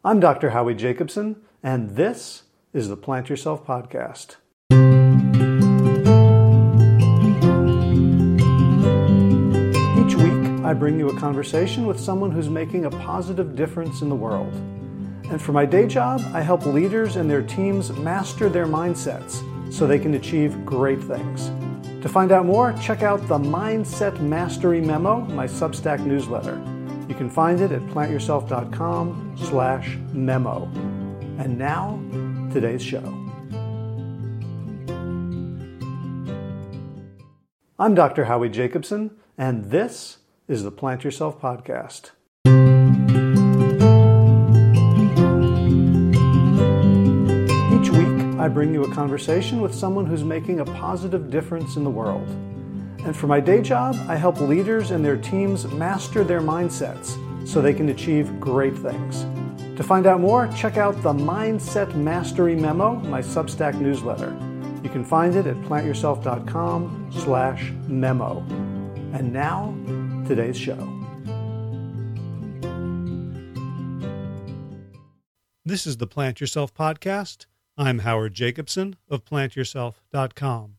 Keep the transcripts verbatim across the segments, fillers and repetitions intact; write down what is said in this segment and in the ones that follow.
I'm Doctor Howie Jacobson, and this is the Plant Yourself Podcast. Each week, I bring you a conversation with someone who's making a positive difference in the world. And for my day job, I help leaders and their teams master their mindsets so they can achieve great things. To find out more, check out the Mindset Mastery Memo, my Substack newsletter. You can find it at plantyourself.com slash memo. And now, today's show. I'm Doctor Howie Jacobson, and this is the Plant Yourself Podcast. Each week, I bring you a conversation with someone who's making a positive difference in the world. And for my day job, I help leaders and their teams master their mindsets so they can achieve great things. To find out more, check out the Mindset Mastery Memo, my Substack newsletter. You can find it at plantyourself.com slash memo. And now, today's show. This is the Plant Yourself Podcast. I'm Howard Jacobson of plant yourself dot com.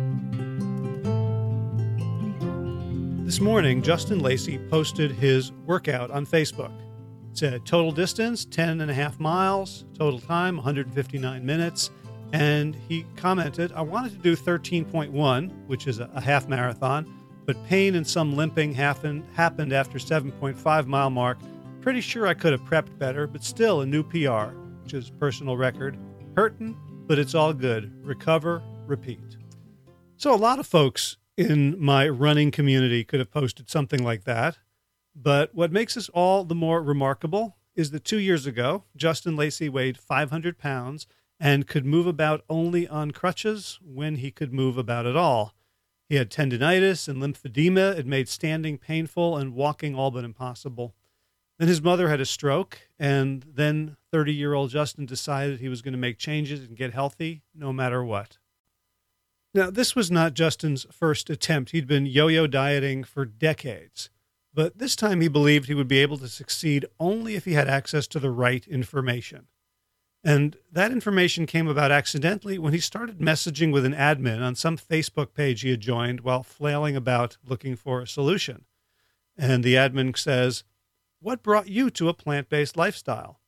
This morning, Justin Lacey posted his workout on Facebook. It said total distance, ten and a half miles, total time, one hundred fifty-nine minutes. And he commented, I wanted to do thirteen point one, which is a half marathon, but pain and some limping happened, happened after seven point five mile mark. Pretty sure I could have prepped better, but still a new P R, which is personal record. Hurting, but it's all good. Recover, repeat. So a lot of folks in my running community could have posted something like that. But what makes this all the more remarkable is that two years ago, Justin Lacey weighed five hundred pounds and could move about only on crutches when he could move about at all. He had tendinitis and lymphedema. It made standing painful and walking all but impossible. Then his mother had a stroke, and then thirty-year-old Justin decided he was going to make changes and get healthy no matter what. Now, this was not Justin's first attempt. He'd been yo-yo dieting for decades. But this time he believed he would be able to succeed only if he had access to the right information. And that information came about accidentally when he started messaging with an admin on some Facebook page he had joined while flailing about looking for a solution. And the admin says, "What brought you to a plant-based lifestyle?"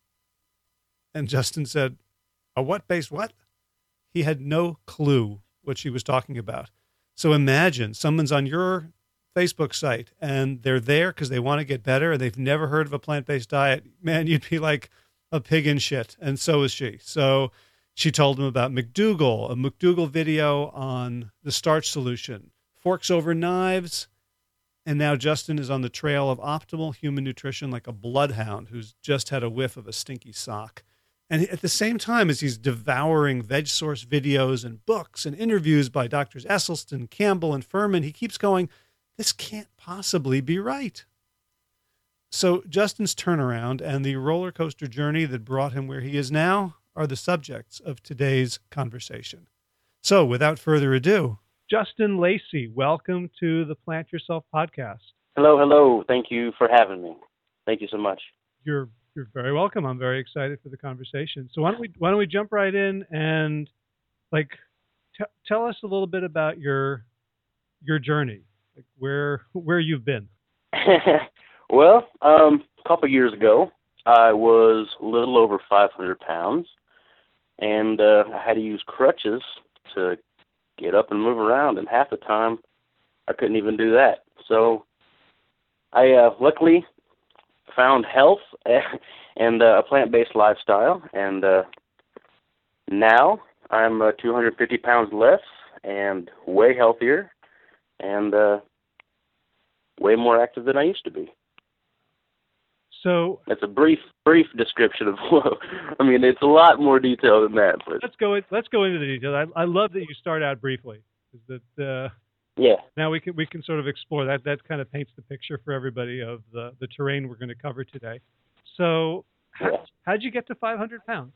And Justin said, "A what-based what?" He had no clue what she was talking about. So imagine someone's on your Facebook site and they're there because they want to get better and they've never heard of a plant-based diet. Man, you'd be like a pig in shit. And so is she. So she told him about McDougall, a McDougall video on the starch solution, forks over knives. And now Justin is on the trail of optimal human nutrition like a bloodhound who's just had a whiff of a stinky sock. And at the same time as he's devouring VegSource videos and books and interviews by Doctors Esselstyn, Campbell, and Furman, he keeps going, this can't possibly be right. So Justin's turnaround and the roller coaster journey that brought him where he is now are the subjects of today's conversation. So without further ado, Justin Lacey, welcome to the Plant Yourself Podcast. Hello, hello. Thank you for having me. Thank you so much. You're You're very welcome. I'm very excited for the conversation. So why don't we why don't we jump right in and like t- tell us a little bit about your your journey, like where where you've been. Well, um, a couple years ago, I was a little over five hundred pounds, and uh, I had to use crutches to get up and move around. And half the time, I couldn't even do that. So I uh, luckily found health and uh, a plant-based lifestyle, and uh, now I'm uh, two hundred fifty pounds less and way healthier and uh, way more active than I used to be. So that's a brief, brief description of. I mean, it's a lot more detail than that. But let's go. In, let's go into the details. I, I love that you start out briefly. Is that uh, yeah? Now we can we can sort of explore that. That kind of paints the picture for everybody of the, the terrain we're going to cover today. So, how, yeah. how'd you get to five hundred pounds?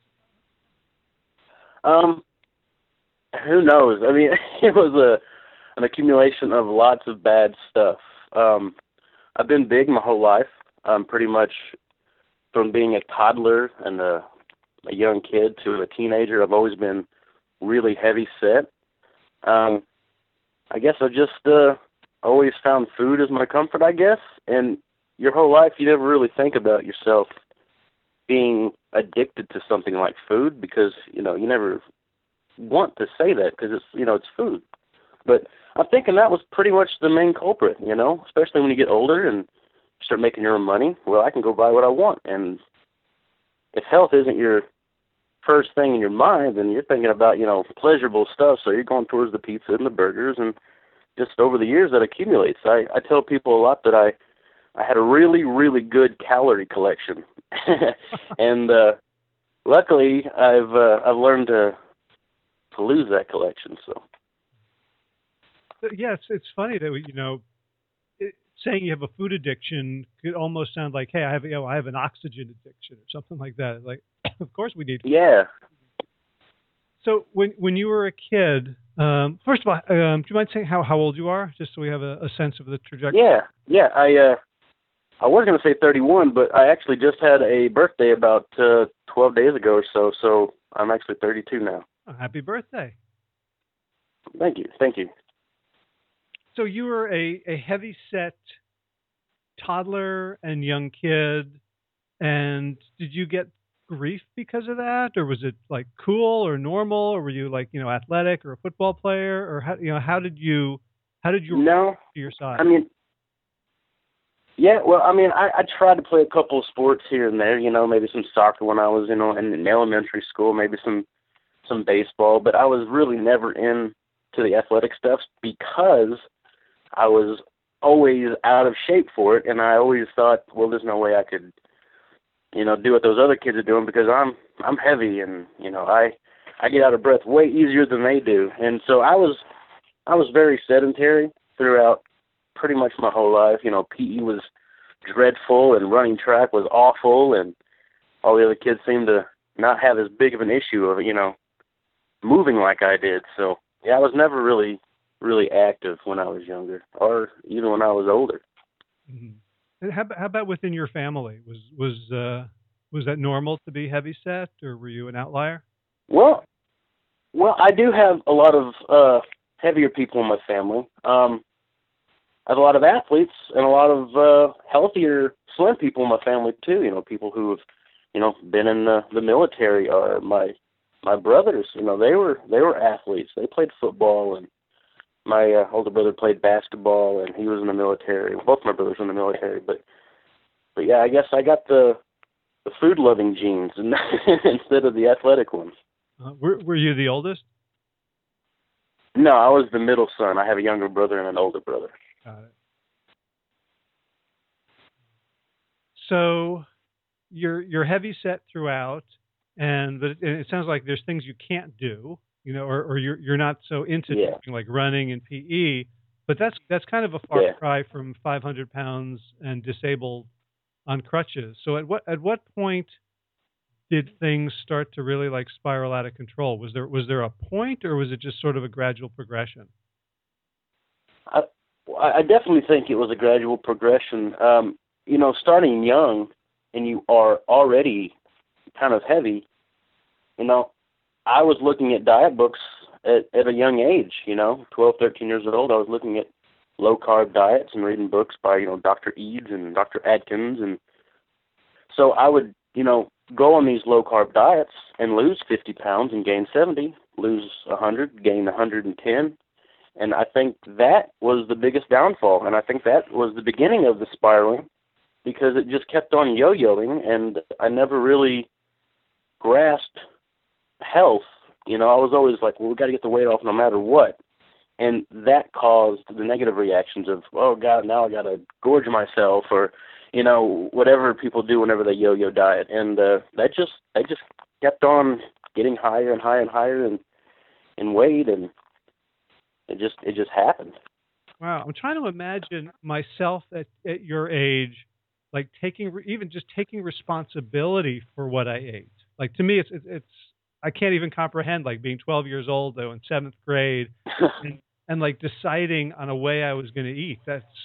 Um, who knows? I mean, it was a an accumulation of lots of bad stuff. Um, I've been big my whole life. I'm pretty much from being a toddler and a, a young kid to a teenager, I've always been really heavy set. Um, I guess I just uh, always found food as my comfort, I guess. And your whole life, you never really think about yourself being addicted to something like food because, you know, you never want to say that because it's, you know, it's food. But I'm thinking that was pretty much the main culprit, you know, especially when you get older and start making your own money. Well, I can go buy what I want. And if health isn't your first thing in your mind, then you're thinking about, you know, pleasurable stuff. So you're going towards the pizza and the burgers, and just over the years that accumulates. I, I tell people a lot that I, I had a really, really good calorie collection. and uh, luckily I've uh, I've learned to to lose that collection. So yes, it's funny that we, you know, it, saying you have a food addiction could almost sound like, hey, I have, you know, I have an oxygen addiction or something like that. Like, of course we need. Yeah. So when when you were a kid, um, first of all, um, do you mind saying how, how old you are, just so we have a, a sense of the trajectory? Yeah, yeah. I uh, I was going to say thirty-one, but I actually just had a birthday about uh, twelve days ago or so. So I'm actually thirty-two now. Oh, happy birthday! Thank you, thank you. So you were a, a heavy set toddler and young kid, and did you get grief because of that, or was it like cool or normal, or were you like, you know, athletic or a football player, or how, you know, how did you how did you no to your side? I mean, yeah, well, I mean, I, I tried to play a couple of sports here and there, you know, maybe some soccer when I was, you know, in, in elementary school, maybe some some baseball, but I was really never into the athletic stuff because I was always out of shape for it, and I always thought, well, there's no way I could, you know, do what those other kids are doing because I'm I'm heavy, and you know, I I get out of breath way easier than they do, and so I was I was very sedentary throughout pretty much my whole life. You know, P E was dreadful, and running track was awful, and all the other kids seemed to not have as big of an issue of, you know, moving like I did. So yeah, I was never really really active when I was younger, or even when I was older. Mm-hmm. And how, how about within your family? Was was uh, was that normal to be heavy set, or were you an outlier? Well, well, I do have a lot of uh, heavier people in my family. Um, I have a lot of athletes and a lot of uh, healthier, slim people in my family too. You know, people who have, you know, been in the, the military. Or my my brothers, you know, they were they were athletes. They played football, and my uh, older brother played basketball, and he was in the military. Both my brothers were in the military, but but yeah, I guess I got the the food loving genes instead of the athletic ones. Uh, were Were you the oldest? No, I was the middle son. I have a younger brother and an older brother. Got it. So you're you're heavy set throughout, and but it, and it sounds like there's things you can't do, you know, or, or you're you're not so into Yeah. something like running and P E. But that's that's kind of a far Yeah. cry from five hundred pounds and disabled on crutches. So at what at what point did things start to really like spiral out of control? Was there was there a point, or was it just sort of a gradual progression? I, I definitely think it was a gradual progression. Um, you know, starting young and you are already kind of heavy, you know, I was looking at diet books at, at a young age, you know, twelve, thirteen years old. I was looking at low-carb diets and reading books by, you know, Doctor Eads and Doctor Atkins. And so I would, you know, go on these low-carb diets and lose fifty pounds and gain seventy, lose one hundred, gain one hundred ten. And I think that was the biggest downfall. And I think that was the beginning of the spiraling, because it just kept on yo-yoing, and I never really grasped health. You know, I was always like, well, we got to get the weight off no matter what. And that caused the negative reactions of, oh, God, now I got to gorge myself, or, you know, whatever people do whenever they yo-yo diet. And uh, that just that just kept on getting higher and higher and higher in, in weight, and it just it just happened. Wow, I'm trying to imagine myself at, at your age, like taking re- even just taking responsibility for what I ate. Like to me, it's it's, it's I can't even comprehend like being twelve years old though in seventh grade, and, and like deciding on a way I was going to eat. That's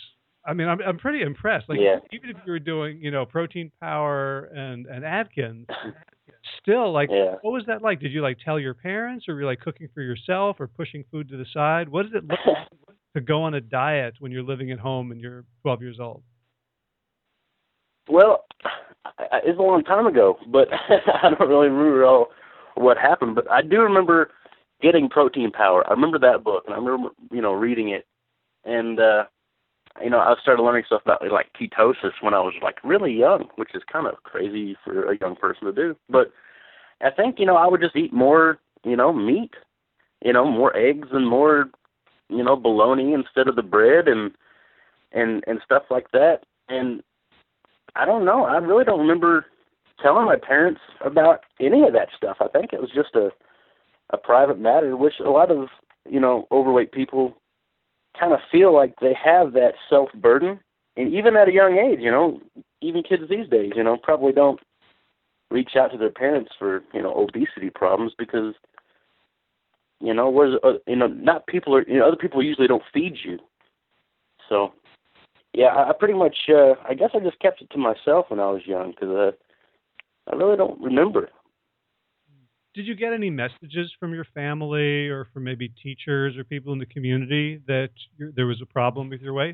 I mean, I'm I'm pretty impressed. Like, Yeah. even if you were doing, you know, Protein Power and and Atkins, still, like, Yeah. what was that like? Did you like tell your parents, or were you like cooking for yourself, or pushing food to the side? What does it look like to go on a diet when you're living at home and you're twelve years old? Well, I- it's a long time ago, but I don't really remember all what happened. But I do remember getting Protein Power. I remember that book, and I remember, you know, reading it. And, uh, you know, I started learning stuff about, like, ketosis when I was, like, really young, which is kind of crazy for a young person to do. But I think, you know, I would just eat more, you know, meat, you know, more eggs and more, you know, bologna instead of the bread and and and stuff like that. And I don't know. I really don't remember telling my parents about any of that stuff. I think it was just a a private matter, which a lot of, you know, overweight people kind of feel like they have that self-burden. And even at a young age, you know, even kids these days, you know, probably don't reach out to their parents for, you know, obesity problems because, you know, where's, uh, you know, not people are, you know, other people usually don't feed you. So, yeah, I, I pretty much, uh, I guess I just kept it to myself when I was young because uh, I really don't remember. Did you get any messages from your family or from maybe teachers or people in the community that you're, there was a problem with your weight?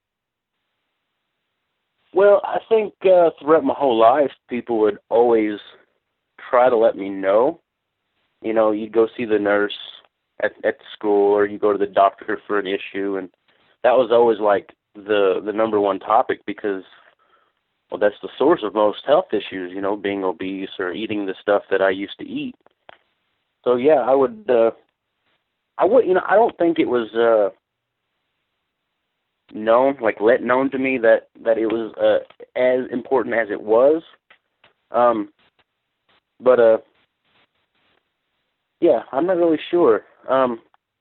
Well, I think uh, throughout my whole life, people would always try to let me know. You know, you'd go see the nurse at at school, or you go to the doctor for an issue, and that was always like the the number one topic because, well, that's the source of most health issues. You know, being obese or eating the stuff that I used to eat. So yeah, I would. Uh, I would. You know, I don't think it was uh, known, like let known to me that that it was uh, as important as it was. Um, but uh. Yeah, I'm not really sure. Um,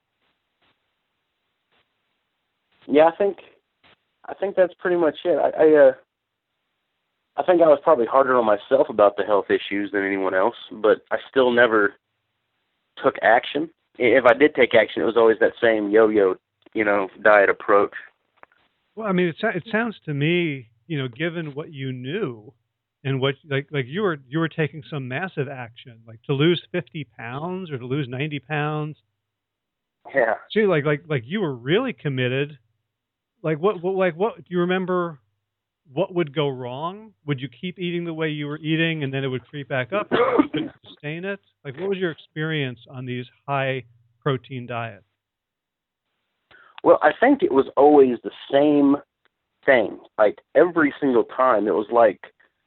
yeah, I think I think that's pretty much it. I I, uh, I think I was probably harder on myself about the health issues than anyone else, but I still never took action. If I did take action, it was always that same yo-yo, you know, diet approach. Well, I mean, it, it sounds to me, you know, given what you knew and what, like, like you were, you were taking some massive action, like to lose fifty pounds or to lose ninety pounds. Yeah. See, like, like, like you were really committed. Like, what, what, like, what, do you remember what would go wrong? Would you keep eating the way you were eating and then it would creep back up? Or you couldn't sustain it? Like, what was your experience on these high protein diets? Well, I think it was always the same thing. Like every single time, it was like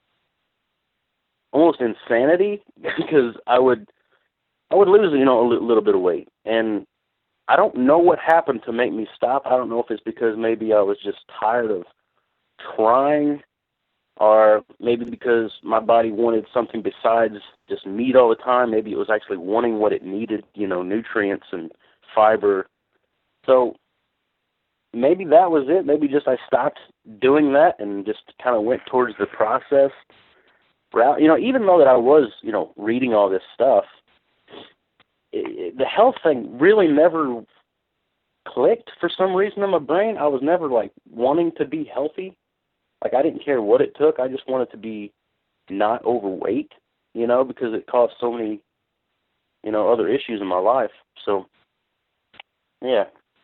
almost insanity because I would I would lose, you know, a li- little bit of weight, and I don't know what happened to make me stop. I don't know if it's because maybe I was just tired of trying, or maybe because my body wanted something besides just meat all the time. Maybe it was actually wanting what it needed, you know, nutrients and fiber. So maybe that was it. Maybe just I stopped doing that and just kind of went towards the process route. You know, even though that I was, you know, reading all this stuff, it, the health thing really never clicked for some reason in my brain. I was never like wanting to be healthy. Like I didn't care what it took. I just wanted to be not overweight, you know, because it caused so many, you know, other issues in my life. So, yeah.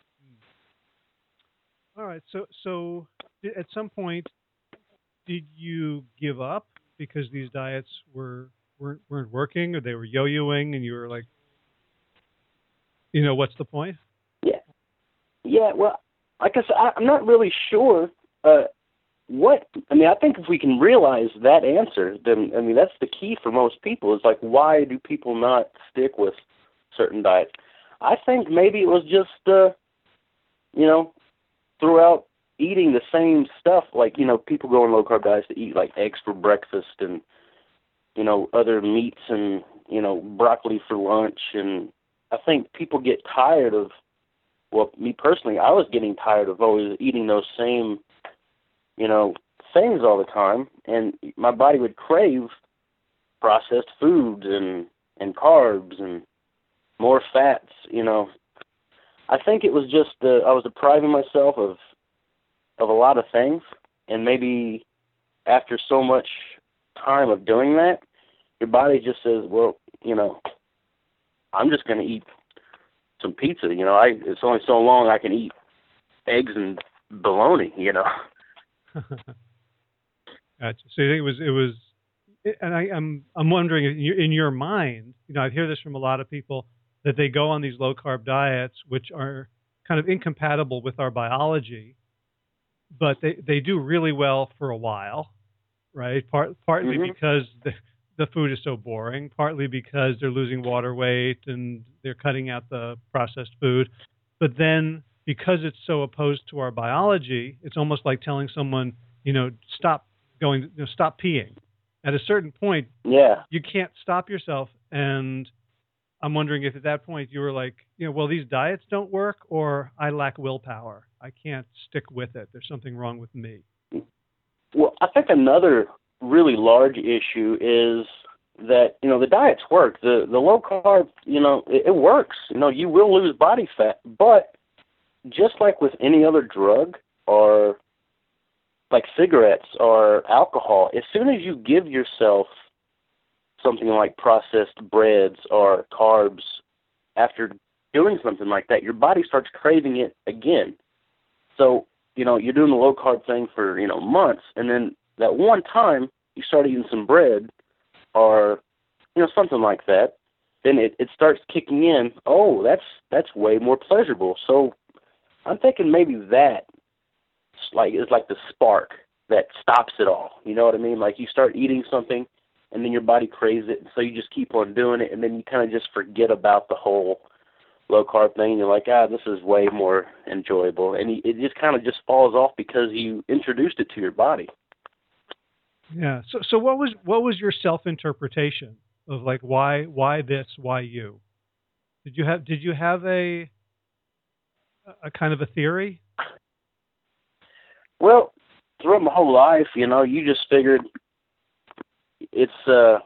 All right. So, so at some point, did you give up because these diets were weren't, weren't working, or they were yo-yoing, and you were like, you know, what's the point? Yeah. Yeah. Well, like I said, I, I'm not really sure. Uh, what I mean, I think if we can realize that answer, then I mean that's the key for most people. Is like, why do people not stick with certain diets? I think maybe it was just, uh, you know, throughout eating the same stuff. Like, you know, people go on low carb diets to eat like eggs for breakfast and, you know, other meats and, you know, broccoli for lunch. And I think people get tired of, well, me personally, I was getting tired of always eating those same, you know, things all the time. And my body would crave processed foods and, and carbs and more fats, you know. I think it was just, uh, I was depriving myself of of a lot of things, and maybe after so much time of doing that, your body just says, well, you know, I'm just going to eat some pizza. You know, I it's only so long I can eat eggs and bologna, you know. Gotcha. So you think it was, it was, and I, I'm, I'm wondering in your, in your mind, you know, I hear this from a lot of people that they go on these low carb diets, which are kind of incompatible with our biology, but they, they do really well for a while, right? Part, partly Mm-hmm. because the, the food is so boring, partly because they're losing water weight and they're cutting out the processed food. But then because it's so opposed to our biology, it's almost like telling someone, you know, stop going, you know, stop peeing. At a certain point, Yeah. you can't stop yourself. And I'm wondering if at that point you were like, you know, well, these diets don't work, or I lack willpower. I can't stick with it. There's something wrong with me. Well, I think another really large issue is that, you know, the diets work. The the low carb, you know, it, it works. You know, you will lose body fat, but just like with any other drug or like cigarettes or alcohol, as soon as you give yourself something like processed breads or carbs, after doing something like that, your body starts craving it again. So, you know, you're doing the low carb thing for, you know, months, and then that one time you start eating some bread or, you know, something like that, then it, it starts kicking in, oh, that's that's way more pleasurable. So I'm thinking maybe that like is like the spark that stops it all. You know what I mean? Like you start eating something and then your body craves it, so you just keep on doing it, and then you kind of just forget about the whole low carb thing. You're like, ah, this is way more enjoyable, and it just kind of just falls off because you introduced it to your body. Yeah. So, so what was what was your self interpretation of like why why this, why you? Did you have did you have a a kind of a theory? Well, throughout my whole life, you know, you just figured it's uh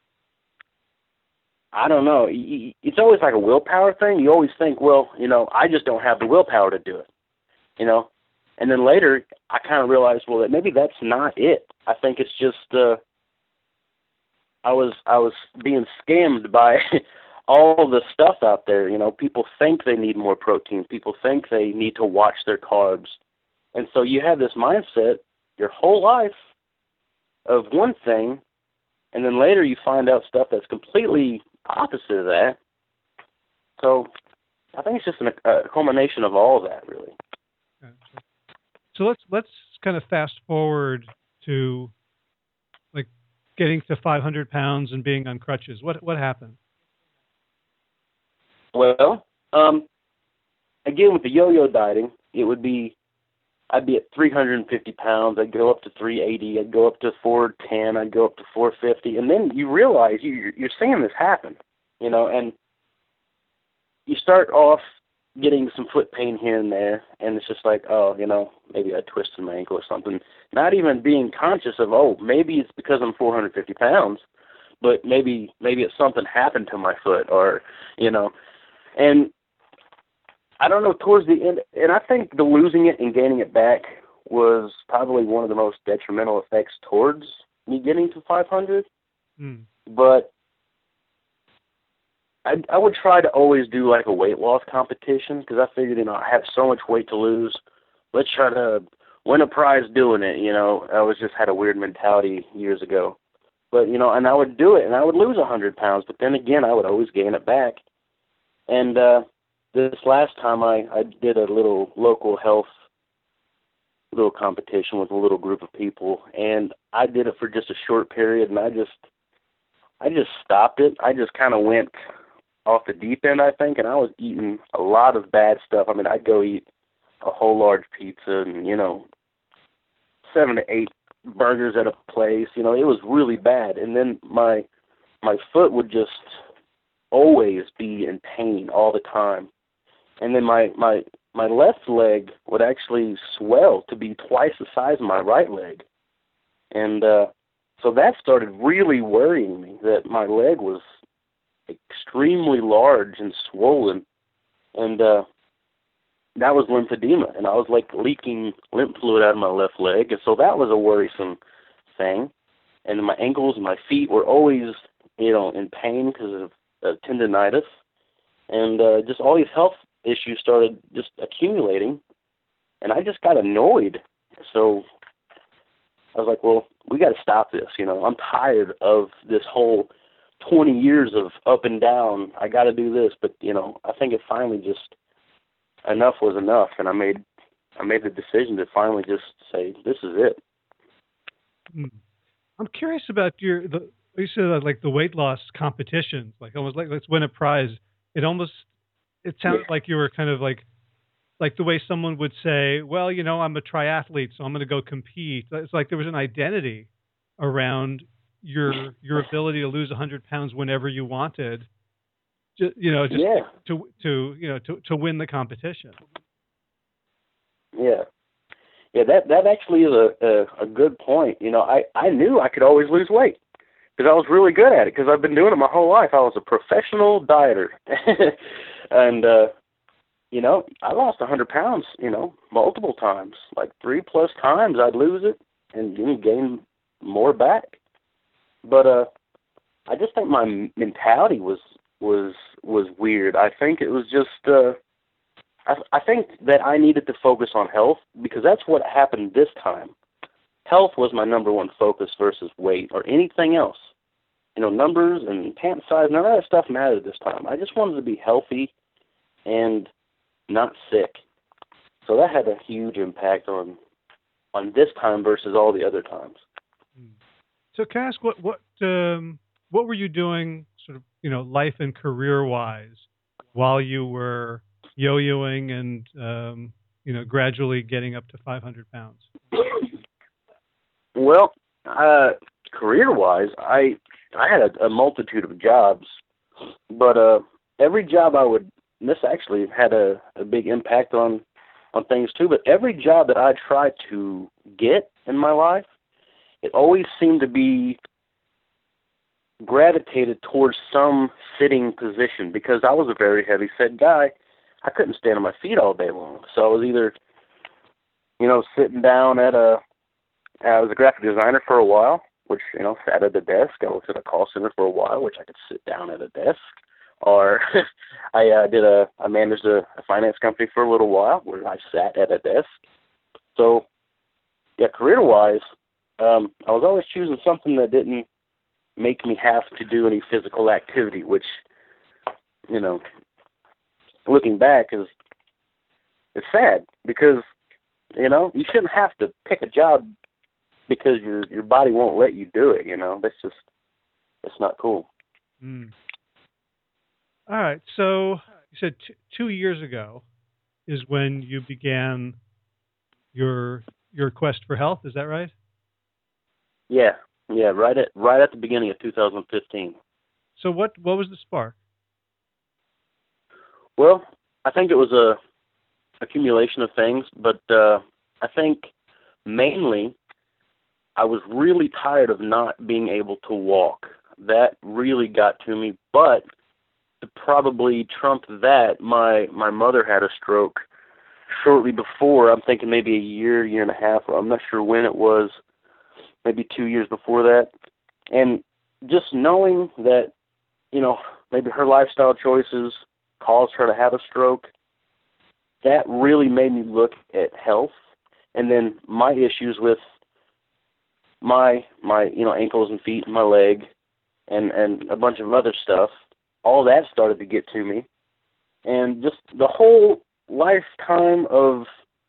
I don't know. It's always like a willpower thing. You always think, well, you know, I just don't have the willpower to do it, you know. And then later, I kind of realized, well, that maybe that's not it. I think it's just uh, I was I was being scammed by all the stuff out there. You know, people think they need more protein. People think they need to watch their carbs, and so you have this mindset your whole life of one thing, and then later you find out stuff that's completely opposite of that. So I think it's just an, a culmination of all of that, really. So let's let's kind of fast forward to like getting to five hundred pounds and being on crutches. What what happened? Well, um, again with the yo-yo dieting, it would be I'd be at three hundred fifty pounds. I'd go up to three eighty. I'd go up to four ten. I'd go up to four fifty. And then you realize you, you're seeing this happen, you know, and you start off getting some foot pain here and there, and it's just like, oh, you know, maybe I twisted my ankle or something. Not even being conscious of, oh, maybe it's because I'm four hundred fifty pounds, but maybe maybe it's something happened to my foot, or, you know, and I don't know, towards the end, and I think the losing it and gaining it back was probably one of the most detrimental effects towards me getting to five hundred. Mm. But I, I would try to always do like a weight loss competition, because I figured, you know, I have so much weight to lose. Let's try to win a prize doing it. You know, I was just had a weird mentality years ago. But, you know, and I would do it, and I would lose one hundred pounds. But then again, I would always gain it back. And, uh, this last time I, I did a little local health little competition with a little group of people, and I did it for just a short period, and I just I just stopped it. I just kind of went off the deep end, I think, and I was eating a lot of bad stuff. I mean, I'd go eat a whole large pizza and, you know, seven to eight burgers at a place. You know, it was really bad. And then my my foot would just always be in pain all the time. And then my, my, my left leg would actually swell to be twice the size of my right leg. And uh, so that started really worrying me, that my leg was extremely large and swollen. And uh, that was lymphedema, and I was like leaking lymph fluid out of my left leg, and so that was a worrisome thing. And my ankles and my feet were always, you know, in pain because of uh, tendonitis, and uh, just all these health issues started just accumulating, and I just got annoyed. So I was like, well, we got to stop this. You know, I'm tired of this whole twenty years of up and down. I got to do this, but you know, I think it finally just enough was enough, and I made I made the decision to finally just say, this is it. I'm curious about your the you said uh, like the weight loss competitions, like almost like let's win a prize. It almost it sounded Yeah. like you were kind of like like the way someone would say, well, you know, I'm a triathlete, so I'm going to go compete. It's like there was an identity around your your ability to lose one hundred pounds whenever you wanted, just, you know, just Yeah. to to you know to to win the competition. Yeah. Yeah, that that actually is a, a, a good point. You know, I, I knew I could always lose weight because I was really good at it because I've been doing it my whole life. I was a professional dieter. and, uh, you know, I lost one hundred pounds, you know, multiple times. Like three plus times I'd lose it and you know, gain more back. But uh, I just think my mentality was was was weird. I think it was just... Uh, I, I think that I needed to focus on health because that's what happened this time. Health was my number one focus versus weight or anything else. You know, numbers and pant size, none of that stuff mattered this time. I just wanted to be healthy and not sick. So that had a huge impact on on this time versus all the other times. So can I ask what what um, what were you doing, sort of, you know, life and career wise, while you were yo-yoing and um, you know, gradually getting up to five hundred pounds? Well, uh, career-wise, I I had a, a multitude of jobs, but uh, every job I would, and this actually had a, a big impact on on things too. But every job that I tried to get in my life, it always seemed to be gravitated towards some sitting position because I was a very heavy-set guy. I couldn't stand on my feet all day long. So I was either, you know, sitting down at a, I was a graphic designer for a while, which, you know, sat at a desk. I worked at a call center for a while, which I could sit down at a desk. Or I uh, did a, I managed a, a finance company for a little while where I sat at a desk. So, yeah, career-wise, um, I was always choosing something that didn't make me have to do any physical activity, which, you know, looking back is it's sad because, you know, you shouldn't have to pick a job because your your body won't let you do it, you know. That's just, that's not cool. Mm. All right. So you said t- two years ago is when you began your your quest for health. Is that right? Yeah, yeah, right at right at the beginning of two thousand fifteen. So what what was the spark? Well, I think it was a accumulation of things, but uh, I think mainly I was really tired of not being able to walk. That really got to me, but to probably trump that, my, my mother had a stroke shortly before. I'm thinking maybe a year, year and a half, or I'm not sure when it was, maybe two years before that. And just knowing that, you know, maybe her lifestyle choices caused her to have a stroke, that really made me look at health. And then my issues with my, my you know, ankles and feet and my leg and, and a bunch of other stuff, all that started to get to me. And just the whole lifetime of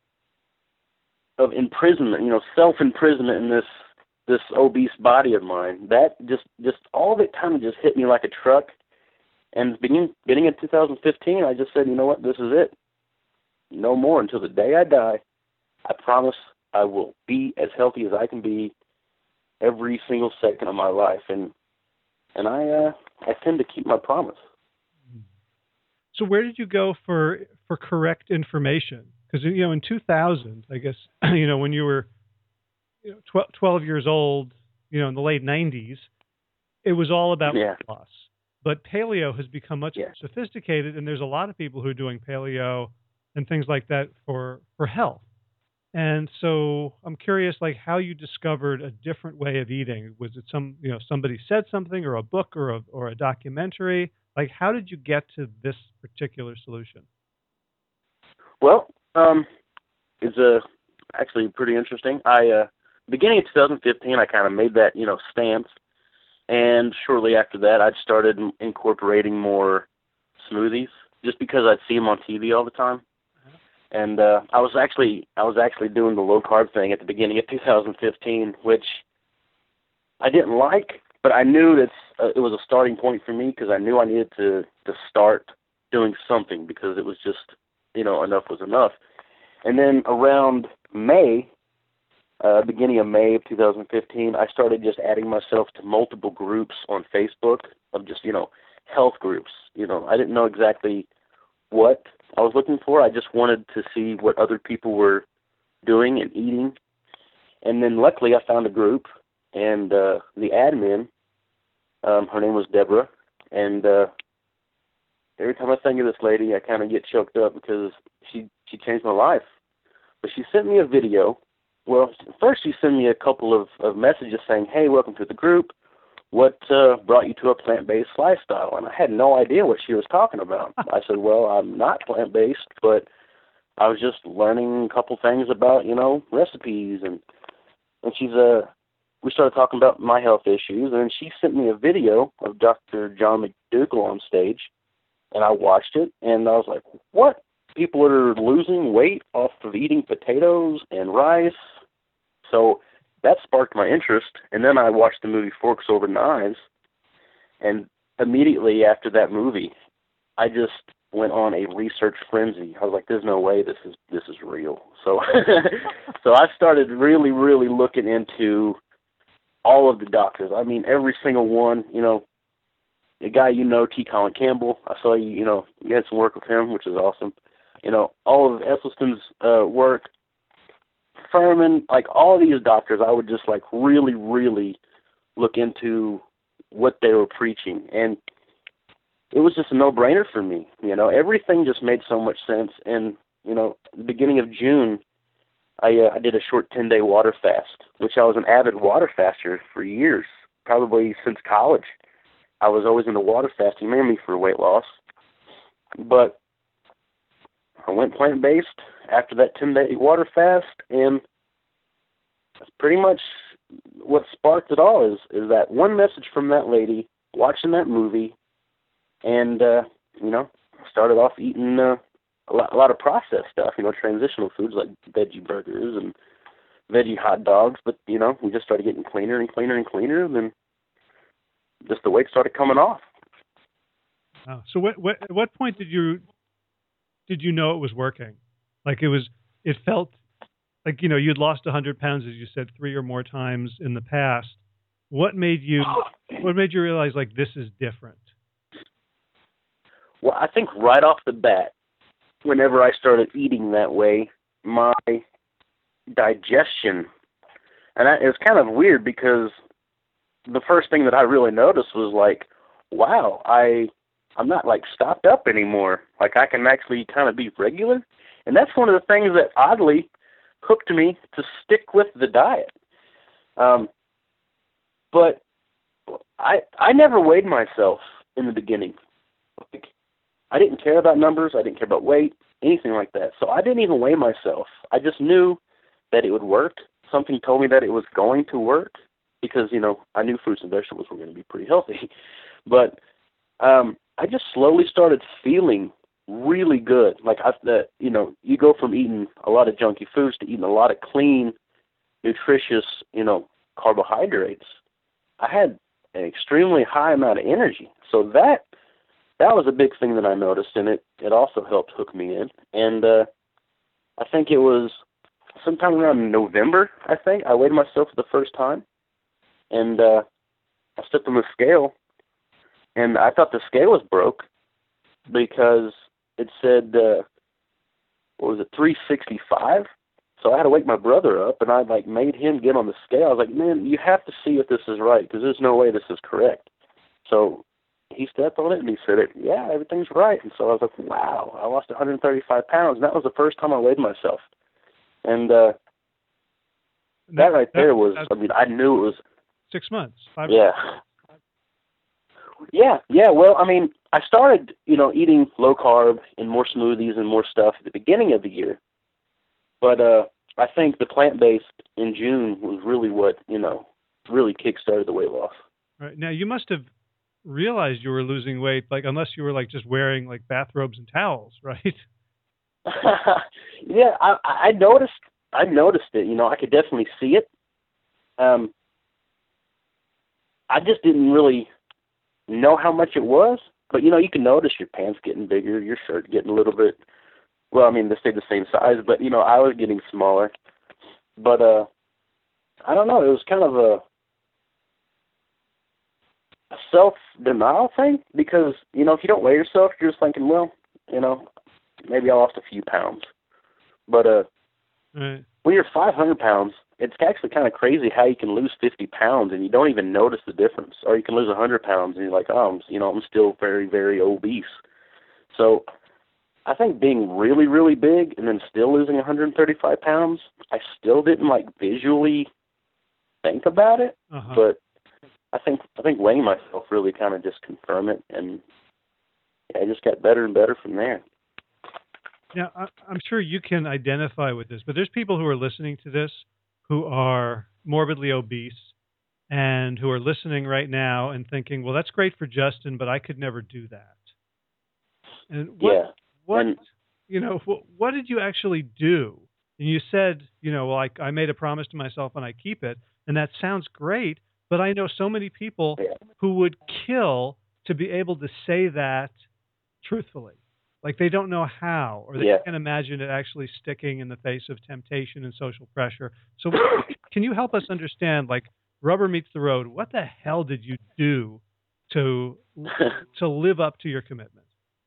of imprisonment, you know, self-imprisonment in this this obese body of mine, that just, just all of it kind of just hit me like a truck. And beginning, beginning in two thousand fifteen, I just said, you know what, this is it. No more until the day I die. I promise I will be as healthy as I can be every single second of my life. And and I uh, I tend to keep my promise. So where did you go for for correct information? Because, you know, in two thousand, I guess, you know, when you were, you know, twelve, twelve years old, you know, in the late nineties, it was all about Yeah. weight loss. But paleo has become much Yeah. more sophisticated, and there's a lot of people who are doing paleo and things like that for for health. And so I'm curious, like how you discovered a different way of eating. Was it some, you know, somebody said something, or a book, or a or a documentary? Like, how did you get to this particular solution? Well, um, it's uh, actually pretty interesting. I uh, beginning of twenty fifteen, I kind of made that you know stance, and shortly after that, I started in- incorporating more smoothies, just because I'd see them on T V all the time. And uh, I was actually I was actually doing the low carb thing at the beginning of two thousand fifteen, which I didn't like, but I knew that uh, it was a starting point for me because I knew I needed to to start doing something because it was just you know enough was enough. And then around May, uh, beginning of May of two thousand fifteen, I started just adding myself to multiple groups on Facebook of just you know health groups. You know I didn't know exactly what I was looking for. I just wanted to see what other people were doing and eating. And then luckily I found a group, and uh, the admin, um, her name was Deborah, and uh, every time I think of this lady, I kind of get choked up because she, she changed my life. But she sent me a video. Well, first she sent me a couple of, of messages saying, hey, welcome to the group. What uh, brought you to a plant-based lifestyle? And I had no idea what she was talking about. I said, well, I'm not plant-based, but I was just learning a couple things about, you know, recipes. And, and she's uh, we started talking about my health issues, and she sent me a video of Doctor John McDougall on stage, and I watched it, and I was like, what? People are losing weight off of eating potatoes and rice? So that sparked my interest, and then I watched the movie Forks Over Knives, and immediately after that movie, I just went on a research frenzy. I was like, there's no way this is this is real. So so I started really, really looking into all of the doctors. I mean, every single one, you know, the guy you know, T. Colin Campbell, I saw you, you know, you had some work with him, which is awesome. You know, all of Esselstyn's uh, work, Furman, like all of these doctors, I would just like really, really look into what they were preaching. And it was just a no-brainer for me. You know, everything just made so much sense. And, you know, the beginning of June, I, uh, I did a short ten-day water fast, which I was an avid water faster for years, probably since college. I was always into water fasting, mainly for weight loss. But I went plant-based after that ten-day water fast, and that's pretty much what sparked it all is, is that one message from that lady, watching that movie, and, uh, you know, started off eating uh, a, lot, a lot of processed stuff, you know, transitional foods like veggie burgers and veggie hot dogs, but, you know, we just started getting cleaner and cleaner and cleaner, and then just the weight started coming off. Wow. So what, what, at what point did you did you know it was working? Like it was, it felt like, you know, you'd lost one hundred pounds, as you said, three or more times in the past. What made you, what made you realize, like, this is different? Well, I think right off the bat, whenever I started eating that way, my digestion, and I, it was kind of weird because the first thing that I really noticed was like, wow, I, I'm not like stopped up anymore. Like I can actually kind of be regular. And that's one of the things that oddly hooked me to stick with the diet. Um, but I I never weighed myself in the beginning. Like, I didn't care about numbers. I didn't care about weight, anything like that. So I didn't even weigh myself. I just knew that it would work. Something told me that it was going to work because, you know, I knew fruits and vegetables were going to be pretty healthy. But um, I just slowly started feeling really good. Like, I, that, you know, you go from eating a lot of junky foods to eating a lot of clean, nutritious, you know, carbohydrates. I had an extremely high amount of energy. So that that was a big thing that I noticed, and it, it also helped hook me in. And uh, I think it was sometime around November, I think, I weighed myself for the first time. And uh, I stepped on the scale, and I thought the scale was broke because it said, uh, what was it, three sixty-five? So I had to wake my brother up, and I like made him get on the scale. I was like, man, you have to see if this is right because there's no way this is correct. So he stepped on it and he said, it, yeah, everything's right. And so I was like, wow, I lost one hundred thirty-five pounds. And that was the first time I weighed myself. And uh, that, that right there was, I mean, I knew it was. Six months. Five yeah. Months. Yeah, yeah. Well, I mean, I started, you know, eating low carb and more smoothies and more stuff at the beginning of the year. But uh, I think the plant-based in June was really what, you know, really kick-started the weight loss. Right. Now, you must have realized you were losing weight, like, unless you were, like, just wearing, like, bathrobes and towels, right? yeah, I, I noticed, I noticed it. You know, I could definitely see it. Um, I just didn't really know how much it was. But, you know, you can notice your pants getting bigger, your shirt getting a little bit, well, I mean, they stayed the same size, but, you know, I was getting smaller. But, uh, I don't know, it was kind of a, a self-denial thing because, you know, if you don't weigh yourself, you're just thinking, well, you know, maybe I lost a few pounds. But uh, right. when you're five hundred pounds, it's actually kind of crazy how you can lose fifty pounds and you don't even notice the difference. Or you can lose one hundred pounds and you're like, oh, I'm, you know, I'm still very, very obese. So I think being really, really big and then still losing one hundred thirty-five pounds, I still didn't, like, visually think about it. Uh-huh. But I think I think weighing myself really kind of just confirmed it, and yeah, I just got better and better from there. Now, I'm sure you can identify with this, but there's people who are listening to this who are morbidly obese and who are listening right now and thinking, well, that's great for Justin, but I could never do that. And what, yeah. what and, you know, what, what did you actually do? And you said, you know, well, I, I made a promise to myself and I keep it, and that sounds great, but I know so many people yeah. who would kill to be able to say that truthfully. Like they don't know how, or they yeah. can't imagine it actually sticking in the face of temptation and social pressure. So can you help us understand, like, rubber meets the road, what the hell did you do to to live up to your commitment?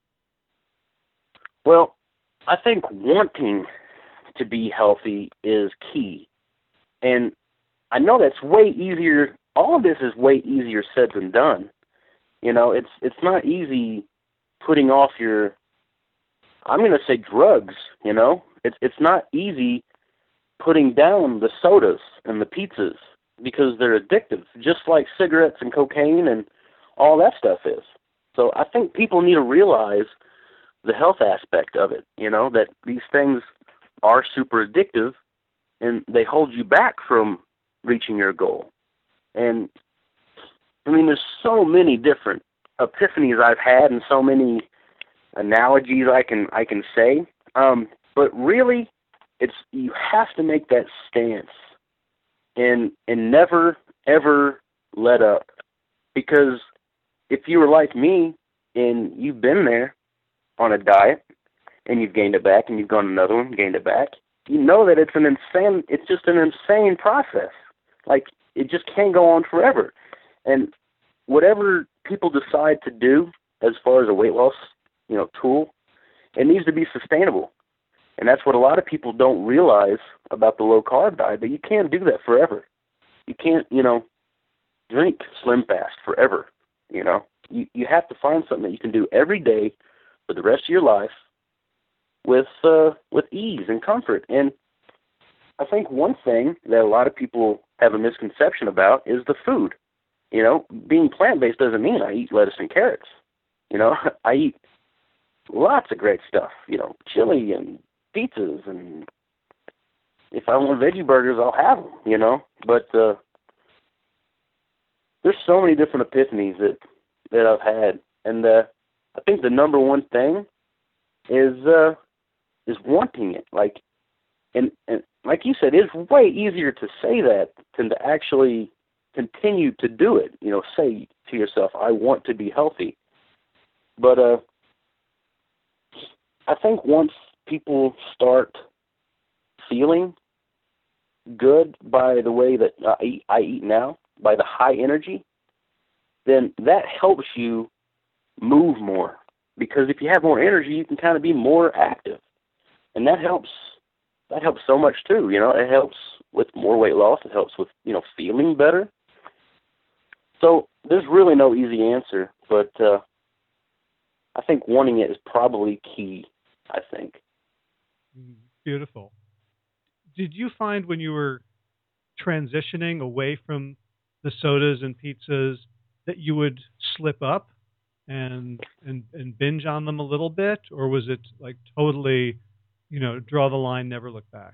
Well, I think wanting to be healthy is key. And I know that's way easier. All of this is way easier said than done. You know, it's it's not easy putting off your, I'm going to say drugs, you know. It's it's not easy putting down the sodas and the pizzas because they're addictive, just like cigarettes and cocaine and all that stuff is. So I think people need to realize the health aspect of it, you know, that these things are super addictive and they hold you back from reaching your goal. And, I mean, there's so many different epiphanies I've had and so many analogies I can I can say. Um, but really, it's you have to make that stance and and never, ever let up. Because if you were like me and you've been there on a diet and you've gained it back and you've gone another one, gained it back, you know that it's an insane, it's just an insane process. Like, it just can't go on forever. And whatever people decide to do as far as a weight loss, you know, tool, it needs to be sustainable. And that's what a lot of people don't realize about the low-carb diet, but you can't do that forever. You can't, you know, drink Slim Fast forever, you know. You you have to find something that you can do every day for the rest of your life with uh, with ease and comfort. And I think one thing that a lot of people have a misconception about is the food. You know, being plant-based doesn't mean I eat lettuce and carrots. You know, I eat lots of great stuff, you know, chili and pizzas, and if I want veggie burgers, I'll have them, you know. But uh, there's so many different epiphanies that, that I've had. And uh, I think the number one thing is uh, is wanting it. Like, and, and like you said, it's way easier to say that than to actually continue to do it. You know, say to yourself, I want to be healthy. But uh, I think once people start feeling good by the way that I eat, I eat now, by the high energy, then that helps you move more. Because if you have more energy, you can kind of be more active. And that helps that helps so much too, you know. It helps with more weight loss. It helps with, you know, feeling better. So there's really no easy answer, but uh, I think wanting it is probably key, I think. Beautiful. Did you find when you were transitioning away from the sodas and pizzas that you would slip up and and and binge on them a little bit, or was it like totally, you know, draw the line, never look back?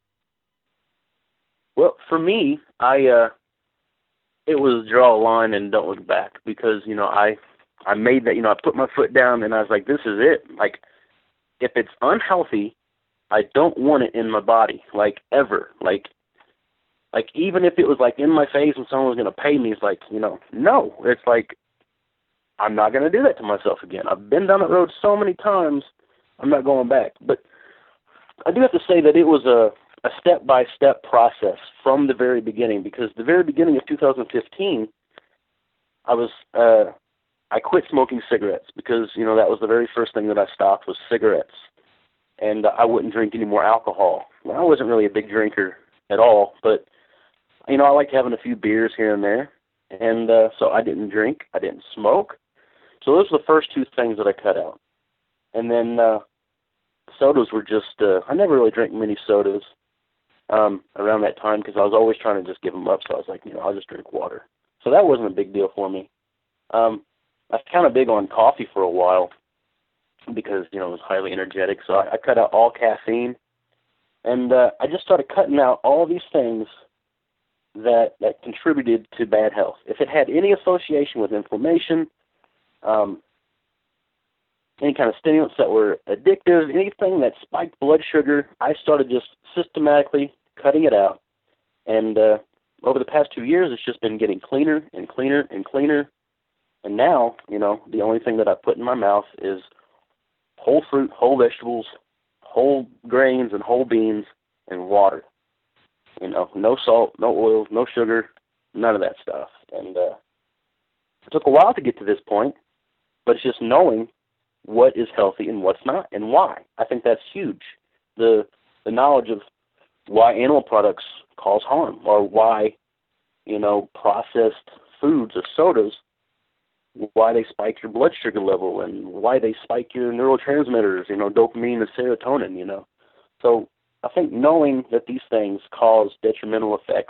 Well, for me, I uh, it was draw a line and don't look back, because you know I I made that, you know, I put my foot down and I was like, this is it. Like, if it's unhealthy, I don't want it in my body, like, ever. Like, like even if it was like in my face and someone was going to pay me, it's like, you know, no. It's like, I'm not going to do that to myself again. I've been down that road so many times, I'm not going back. But I do have to say that it was a, a step-by-step process from the very beginning, because the very beginning of two thousand fifteen, I was uh, I quit smoking cigarettes because, you know, that was the very first thing that I stopped was cigarettes. And uh, I wouldn't drink any more alcohol. Well, I wasn't really a big drinker at all, but, you know, I liked having a few beers here and there. And uh, so I didn't drink. I didn't smoke. So those were the first two things that I cut out. And then uh, sodas were just, uh, I never really drank many sodas um, around that time, because I was always trying to just give them up. So I was like, you know, I'll just drink water. So that wasn't a big deal for me. Um, I was kind of big on coffee for a while because, you know, it was highly energetic. So I, I cut out all caffeine. And uh, I just started cutting out all these things that, that contributed to bad health. If it had any association with inflammation, um, any kind of stimulants that were addictive, anything that spiked blood sugar, I started just systematically cutting it out. And uh, over the past two years, it's just been getting cleaner and cleaner and cleaner. And now, you know, the only thing that I put in my mouth is whole fruit, whole vegetables, whole grains and whole beans, and water. You know, no salt, no oils, no sugar, none of that stuff. And uh, it took a while to get to this point, but it's just knowing what is healthy and what's not, and why. I think that's huge. The the knowledge of why animal products cause harm, or why, you know, processed foods or sodas, why they spike your blood sugar level, and why they spike your neurotransmitters, you know, dopamine and serotonin, you know. So I think knowing that these things cause detrimental effects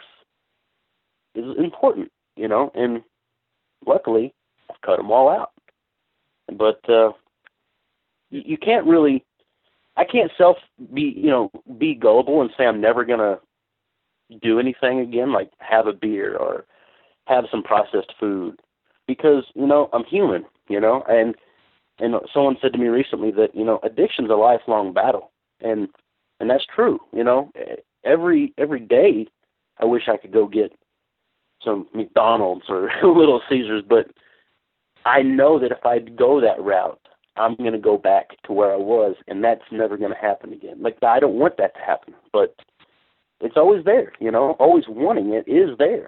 is important, you know, and luckily I've cut them all out. But uh, you, you can't really, I can't self be, you know, be gullible and say I'm never going to do anything again, like have a beer or have some processed food, because, you know, I'm human, you know, and and someone said to me recently that, you know, addiction's a lifelong battle, and and that's true, you know. Every every day I wish I could go get some McDonald's or Little Caesars, but I know that if I go that route, I'm going to go back to where I was, and that's never going to happen again. Like, I don't want that to happen, but it's always there, you know. Always wanting it is there.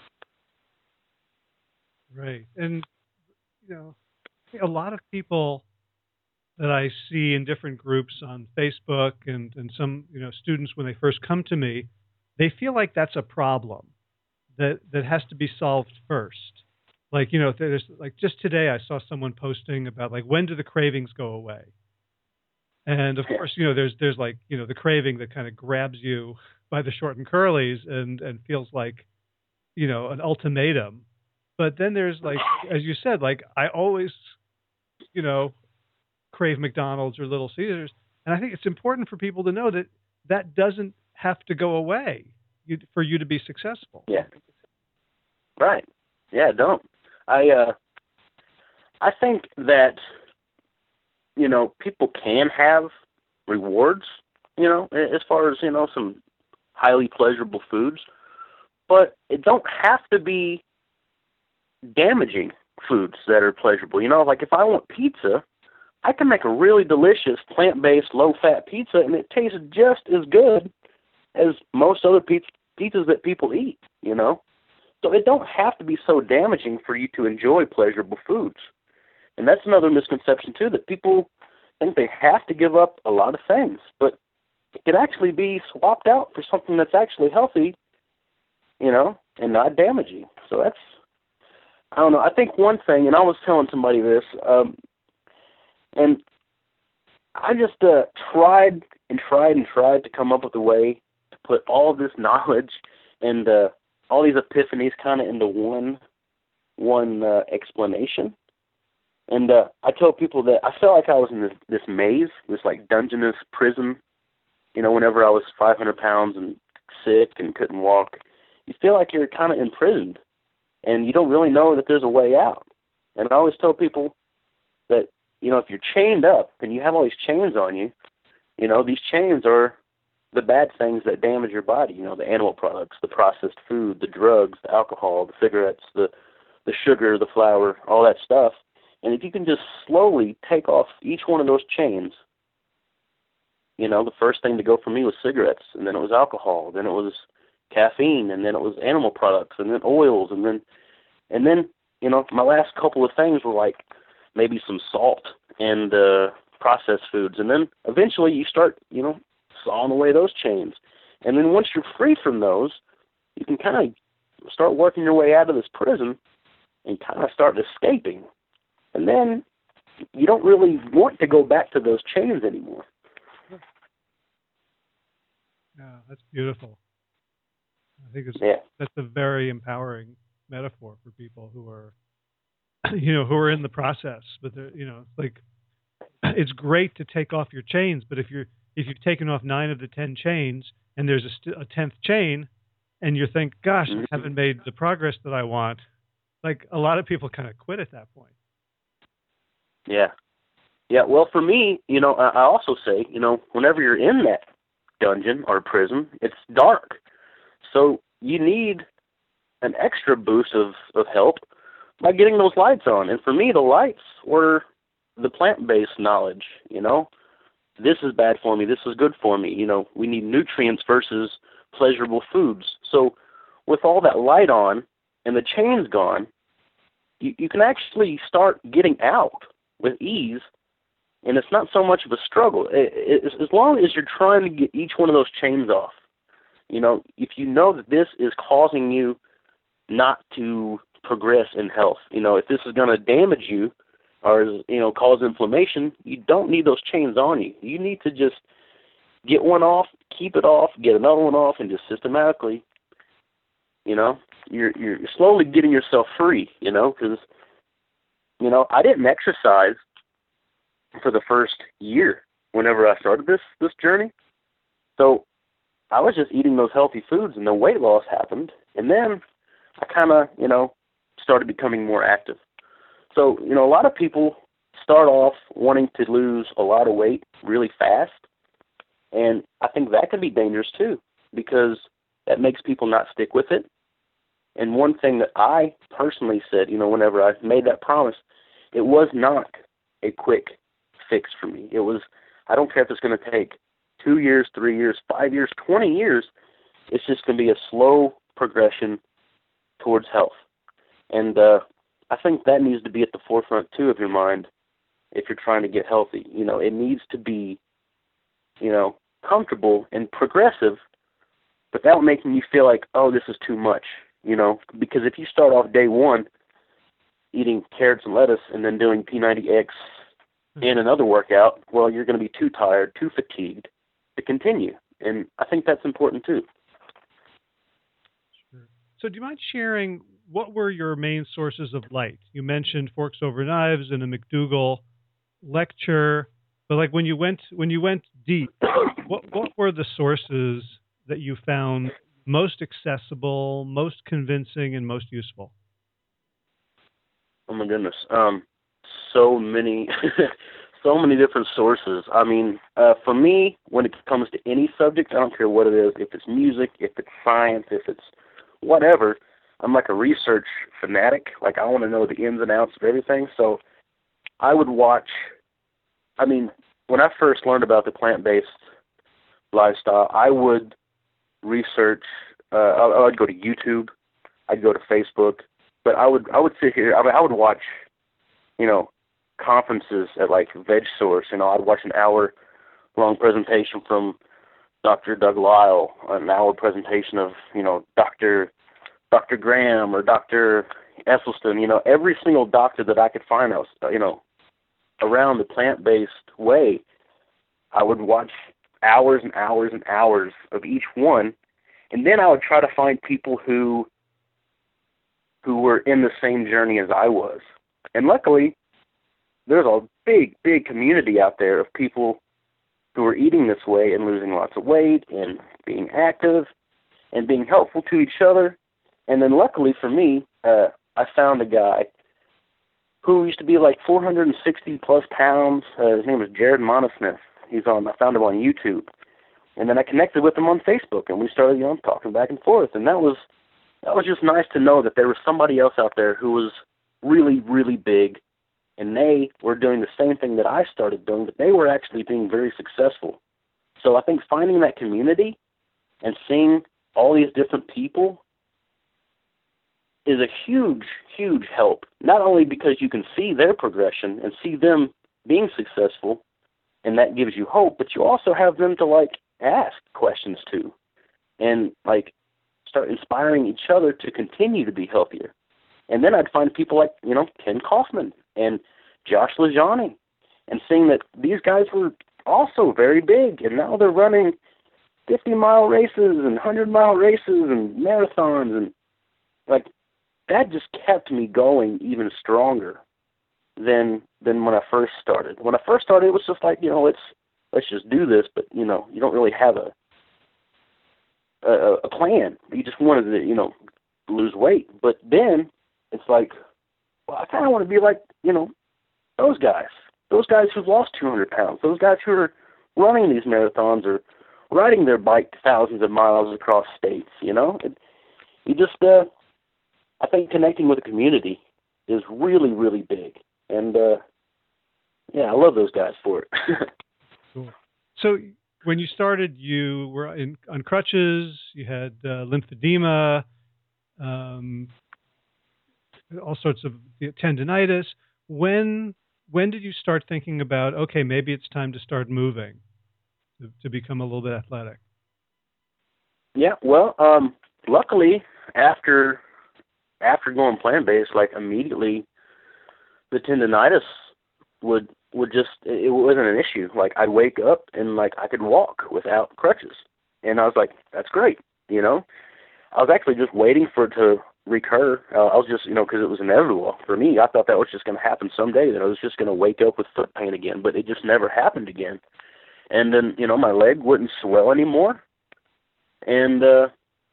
Right. And, you know, a lot of people that I see in different groups on Facebook and, and some, you know, students, when they first come to me, they feel like that's a problem that, that has to be solved first. Like, you know, there's like just today I saw someone posting about like, when do the cravings go away? And of course, you know, there's, there's like, you know, the craving that kind of grabs you by the short and curlies and, and feels like, you know, an ultimatum. But then there's like, as you said, like I always, you know, crave McDonald's or Little Caesars. And I think it's important for people to know that that doesn't have to go away you, for you to be successful. Yeah. Right. Yeah, don't. I, uh, I think that, you know, people can have rewards, you know, as far as, you know, some highly pleasurable foods, but it don't have to be damaging foods that are pleasurable. You know, like if I want pizza, I can make a really delicious plant-based, low-fat pizza, and it tastes just as good as most other pizza, pizzas that people eat, you know. So it don't have to be so damaging for you to enjoy pleasurable foods. And that's another misconception, too, that people think they have to give up a lot of things, but it could actually be swapped out for something that's actually healthy, you know, and not damaging. So that's I don't know. I think one thing, and I was telling somebody this, um, and I just uh, tried and tried and tried to come up with a way to put all of this knowledge and uh, all these epiphanies kind of into one one uh, explanation. And uh, I tell people that I felt like I was in this, this maze, this like dungeness prison. You know, whenever I was five hundred pounds and sick and couldn't walk, you feel like you're kind of imprisoned, and you don't really know that there's a way out. And I always tell people that, you know, if you're chained up and you have all these chains on you, you know, these chains are the bad things that damage your body. You know, the animal products, the processed food, the drugs, the alcohol, the cigarettes, the the sugar, the flour, all that stuff. And if you can just slowly take off each one of those chains, you know, the first thing to go for me was cigarettes, and then it was alcohol, then it was caffeine, and then it was animal products, and then oils, and then, and then, you know, my last couple of things were like maybe some salt and uh, processed foods, and then eventually you start, you know, sawing away those chains. And then once you're free from those, you can kind of start working your way out of this prison and kind of start escaping. And then you don't really want to go back to those chains anymore. Yeah, that's beautiful. I think it's, yeah. that's a very empowering metaphor for people who are, you know, who are in the process. But they're, you know, it's like, it's great to take off your chains, but if you're if you've taken off nine of the ten chains and there's a, st- a tenth chain, and you think, gosh, I haven't made the progress that I want, like a lot of people kind of quit at that point. Yeah. Yeah, well, for me, you know, I also say, you know, whenever you're in that dungeon or prison, it's dark. So you need an extra boost of, of help by getting those lights on. And for me, the lights were the plant-based knowledge, you know. This is bad for me, this is good for me. You know, we need nutrients versus pleasurable foods. So with all that light on and the chains gone, you, you can actually start getting out with ease, and it's not so much of a struggle. It, it, as long as you're trying to get each one of those chains off, you know, if you know that this is causing you not to progress in health, you know, if this is going to damage you or, you know, cause inflammation, you don't need those chains on you. You need to just get one off, keep it off, get another one off, and just systematically, you know, you're, you're slowly getting yourself free, you know, because you know, I didn't exercise for the first year whenever I started this this journey. So I was just eating those healthy foods, and the weight loss happened. And then I kind of, you know, started becoming more active. So, you know, a lot of people start off wanting to lose a lot of weight really fast. And I think that can be dangerous too, because that makes people not stick with it. And one thing that I personally said, you know, whenever I made that promise, it was not a quick fix for me. It was, I don't care if it's going to take two years, three years, five years, twenty years. It's just going to be a slow progression towards health. And uh, I think that needs to be at the forefront, too, of your mind if you're trying to get healthy. You know, it needs to be, you know, comfortable and progressive, without making you feel like, oh, this is too much. You know, because if you start off day one eating carrots and lettuce and then doing P ninety X and another workout, well, you're going to be too tired, too fatigued to continue. And I think that's important too. Sure. So do you mind sharing what were your main sources of light? You mentioned Forks Over Knives and a McDougall lecture, but like when you went when you went deep, what what were the sources that you found most accessible, most convincing, and most useful? Oh my goodness, um, so many, so many different sources. I mean, uh, for me, when it comes to any subject, I don't care what it is. If it's music, if it's science, if it's whatever, I'm like a research fanatic. Like I want to know the ins and outs of everything. So I would watch. I mean, when I first learned about the plant-based lifestyle, I would research. Uh, I, I'd go to YouTube. I'd go to Facebook. But I would I would sit here. I, mean, I would watch, you know, conferences at like VegSource. You know, I'd watch an hour long presentation from Doctor Doug Lyle, an hour presentation of, you know, Doctor Doctor Graham or Doctor Esselstyn, you know, every single doctor that I could find, I was, you know, around the plant-based way, I would watch hours and hours and hours of each one, and then I would try to find people who who were in the same journey as I was. And luckily, there's a big, big community out there of people who are eating this way and losing lots of weight and being active and being helpful to each other. And then luckily for me, uh, I found a guy who used to be like four hundred sixty plus pounds. Uh, his name was Jared Monosmith. He's on, I found him on YouTube. And then I connected with him on Facebook, and we started, you know, talking back and forth. And that was, that was just nice to know that there was somebody else out there who was really, really big, and they were doing the same thing that I started doing, but they were actually being very successful. So I think finding that community and seeing all these different people is a huge, huge help. Not only because you can see their progression and see them being successful, and that gives you hope, but you also have them to, like, ask questions to and, like, start inspiring each other to continue to be healthier. And then I'd find people like, you know, Ken Kaufman and Josh LaJaunie, and seeing that these guys were also very big, and now they're running fifty-mile races and one hundred-mile races and marathons, and, like, that just kept me going even stronger than than when I first started. When I first started, it was just like, you know, let's let's just do this, but, you know, you don't really have a a, a plan. You just wanted to, you know, lose weight. But then it's like, well, I kind of want to be like, you know, those guys, those guys who've lost two hundred pounds, those guys who are running these marathons or riding their bike thousands of miles across states, you know. It, you just, uh, I think connecting with a community is really, really big. And, uh, yeah, I love those guys for it. Cool. So when you started, you were in, on crutches, you had uh, lymphedema, um, all sorts of tendinitis. When when did you start thinking about, okay, maybe it's time to start moving, to, to become a little bit athletic? Yeah, well, um, luckily, after after going plant-based, like, immediately the tendinitis would would just, it wasn't an issue. Like, I'd wake up and, like, I could walk without crutches. And I was like, that's great, you know? I was actually just waiting for it to recur. Uh, I was just, you know, because it was inevitable. For me, I thought that was just going to happen someday, that I was just going to wake up with foot pain again, but it just never happened again. And then, you know, my leg wouldn't swell anymore. And uh,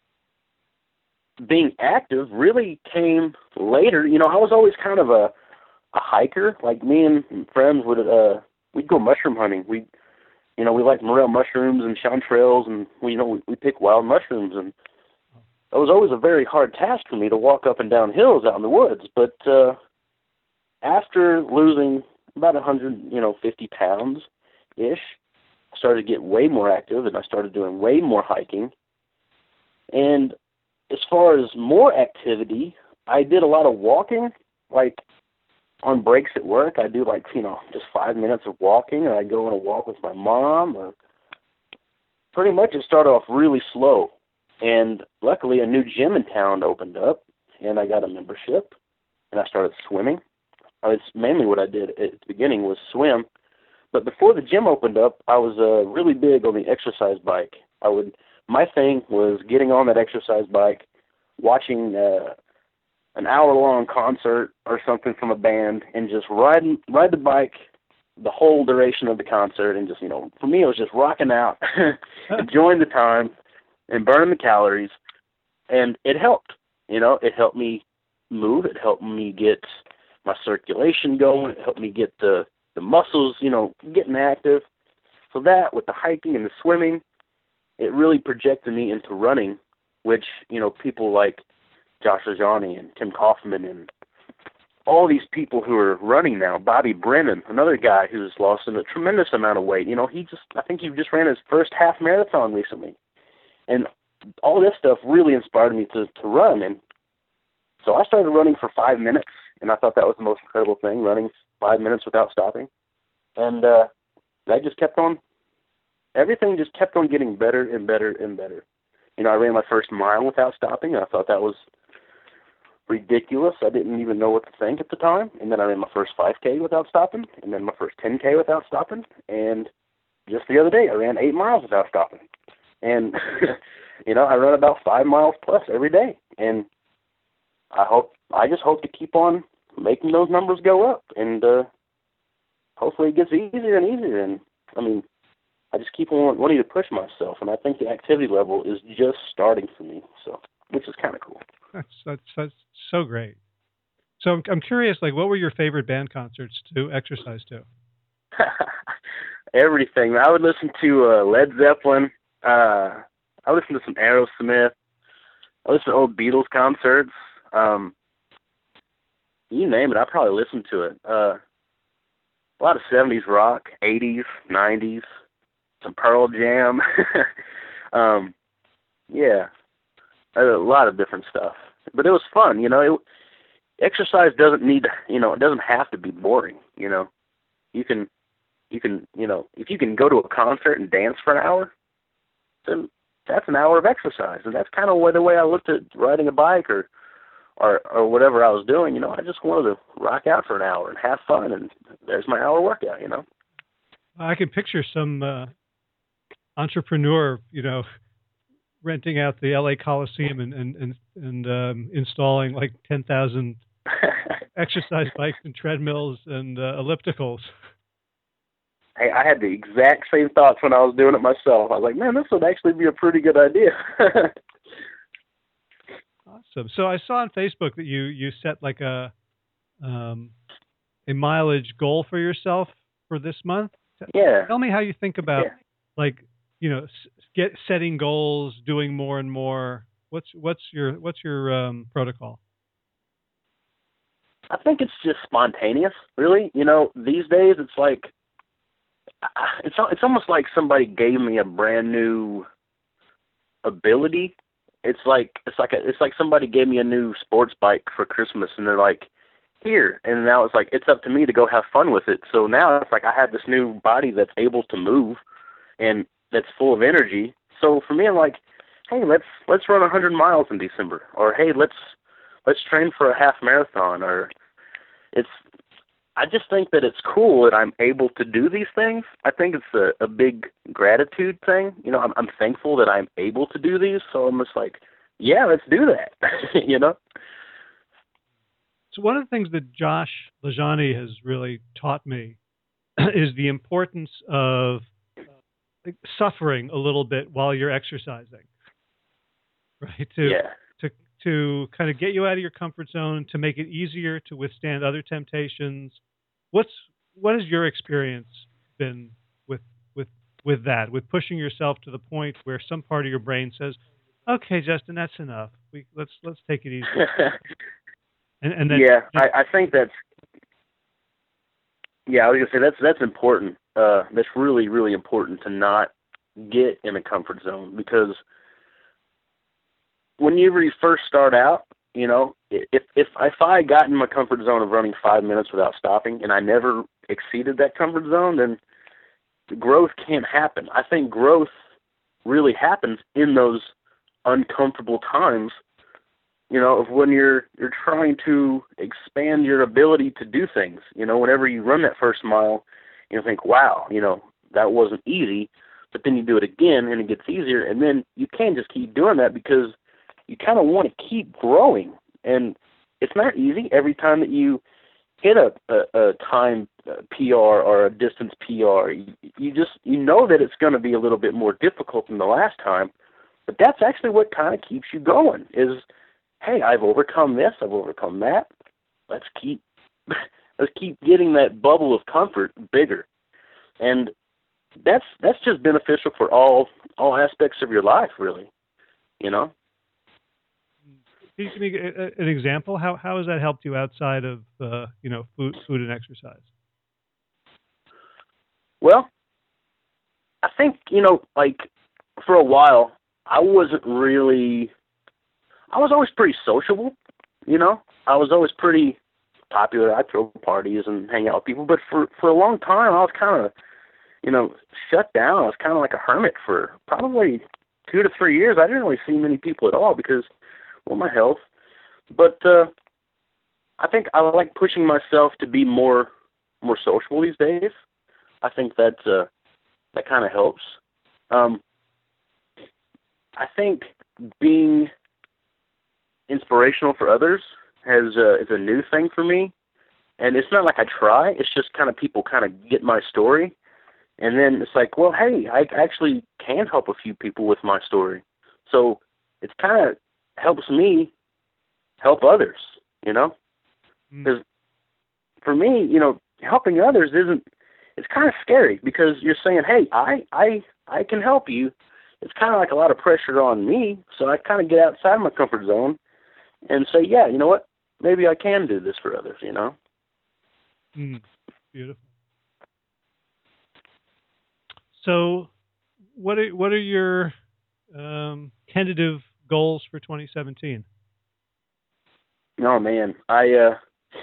being active really came later. You know, I was always kind of a a hiker. Like, me and friends would, uh, we'd go mushroom hunting. We, you know, we like morel mushrooms and chanterelles, and we, you know, we, we pick wild mushrooms. And it was always a very hard task for me to walk up and down hills out in the woods. But uh, after losing about one hundred, you know, fifty pounds ish, I started to get way more active, and I started doing way more hiking. And as far as more activity, I did a lot of walking. Like, on breaks at work, I do, like, you know, just five minutes of walking, or I go on a walk with my mom. Or pretty much it started off really slow. And luckily, a new gym in town opened up, and I got a membership, and I started swimming. It's mainly what I did at the beginning was swim. But before the gym opened up, I was uh, really big on the exercise bike. I would, my thing was getting on that exercise bike, watching uh, an hour-long concert or something from a band, and just riding, ride the bike the whole duration of the concert, and just, you know, for me, it was just rocking out, enjoying the time, and burning the calories, and it helped. You know, it helped me move, it helped me get my circulation going, it helped me get the, the muscles, you know, getting active. So that, with the hiking and the swimming, it really projected me into running, which, you know, people like Josh LaJaunie and Tim Kaufman and all these people who are running now, Bobby Brennan, another guy who's lost a tremendous amount of weight. You know, he just, I think he just ran his first half marathon recently. And all this stuff really inspired me to, to run. And so I started running for five minutes, and I thought that was the most incredible thing, running five minutes without stopping. And uh, I just kept on, everything just kept on getting better and better and better. You know, I ran my first mile without stopping, and I thought that was ridiculous. I didn't even know what to think at the time. And then I ran my first five K without stopping, and then my first ten K without stopping. And just the other day, I ran eight miles without stopping. And, you know, I run about five miles plus every day. And I hope, I just hope to keep on making those numbers go up. And uh, hopefully it gets easier and easier. And, I mean, I just keep on wanting to push myself. And I think the activity level is just starting for me, so which is kind of cool. That's, that's, that's so great. So I'm, I'm curious, like, what were your favorite band concerts to exercise to? Everything. I would listen to uh, Led Zeppelin. Uh, I listen to some Aerosmith. I listen to old Beatles concerts. Um, you name it, I probably listened to it. Uh, a lot of seventies rock, eighties, nineties, some Pearl Jam. um, yeah, a lot of different stuff. But it was fun, you know. It, exercise doesn't need, you know, it doesn't have to be boring, you know. You can, you can, you know, if you can go to a concert and dance for an hour, then that's an hour of exercise. And that's kind of the way I looked at riding a bike or, or, or whatever I was doing. You know, I just wanted to rock out for an hour and have fun, and there's my hour workout, you know. I can picture some uh, entrepreneur, you know, renting out the L A Coliseum and and and, and um, installing like ten thousand exercise bikes and treadmills and uh, ellipticals. Hey, I had the exact same thoughts when I was doing it myself. I was like, man, this would actually be a pretty good idea. Awesome. So I saw on Facebook that you you set like a um, a mileage goal for yourself for this month. Yeah. Tell me how you think about yeah. like, you know, get setting goals, doing more and more. What's what's your what's your um, protocol? I think it's just spontaneous, really. You know, these days it's like it's it's almost like somebody gave me a brand new ability. It's like it's like a, it's like somebody gave me a new sports bike for Christmas, and they're like, here, and now it's like it's up to me to go have fun with it. So now it's like I have this new body that's able to move and that's full of energy. So for me, I'm like, hey, let's let's run one hundred miles in December, or hey, let's let's train for a half marathon, or it's. I just think that it's cool that I'm able to do these things. I think it's a, a big gratitude thing. You know, I'm, I'm thankful that I'm able to do these. So I'm just like, yeah, let's do that. You know. So one of the things that Josh LaJaunie has really taught me is the importance of suffering a little bit while you're exercising, right? To, yeah. to, to kind of get you out of your comfort zone, to make it easier to withstand other temptations. What's, what has your experience been with, with, with that, with pushing yourself to the point where some part of your brain says, okay, Justin, that's enough. We, let's, let's take it easy. And, and then, yeah, I, I think that's, yeah, I was going to say that's, that's important. Uh, that's really, really important to not get in a comfort zone, because whenever you first start out, you know, if, if, if I got in my comfort zone of running five minutes without stopping and I never exceeded that comfort zone, then growth can't happen. I think growth really happens in those uncomfortable times. You know, of when you're you're trying to expand your ability to do things. You know, whenever you run that first mile, you think, wow, you know, that wasn't easy. But then you do it again, and it gets easier. And then you can't just keep doing that, because you kind of want to keep growing. And it's not easy every time that you hit a, a, a time P R or a distance P R. You, you just, you know that it's going to be a little bit more difficult than the last time. But that's actually what kind of keeps you going, is, hey, I've overcome this, I've overcome that. Let's keep let's keep getting that bubble of comfort bigger. And that's that's just beneficial for all all aspects of your life, really. You know? Can you give me a, an example? How how has that helped you outside of uh, you know, food food and exercise? Well, I think, you know, like for a while I wasn't really I was always pretty sociable, you know. I was always pretty popular. I'd throw parties and hang out with people. But for, for a long time, I was kind of, you know, shut down. I was kind of like a hermit for probably two to three years. I didn't really see many people at all because, well, my health. but uh, I think I like pushing myself to be more more sociable these days. I think that uh, that kind of helps. Um, I think being inspirational for others has uh, is a new thing for me, and it's not like I try. It's just kind of people kind of get my story, and then it's like, well, hey, I actually can help a few people with my story. So it kind of helps me help others, you know? Because mm. for me, you know, helping others isn't, it's kind of scary because you're saying, hey, I, I, I can help you. It's kind of like a lot of pressure on me. So I kind of get outside my comfort zone and say, yeah, you know what? Maybe I can do this for others, you know? Mm. Beautiful. So what are, what are your um, tentative goals for twenty seventeen? Oh, man. I, uh,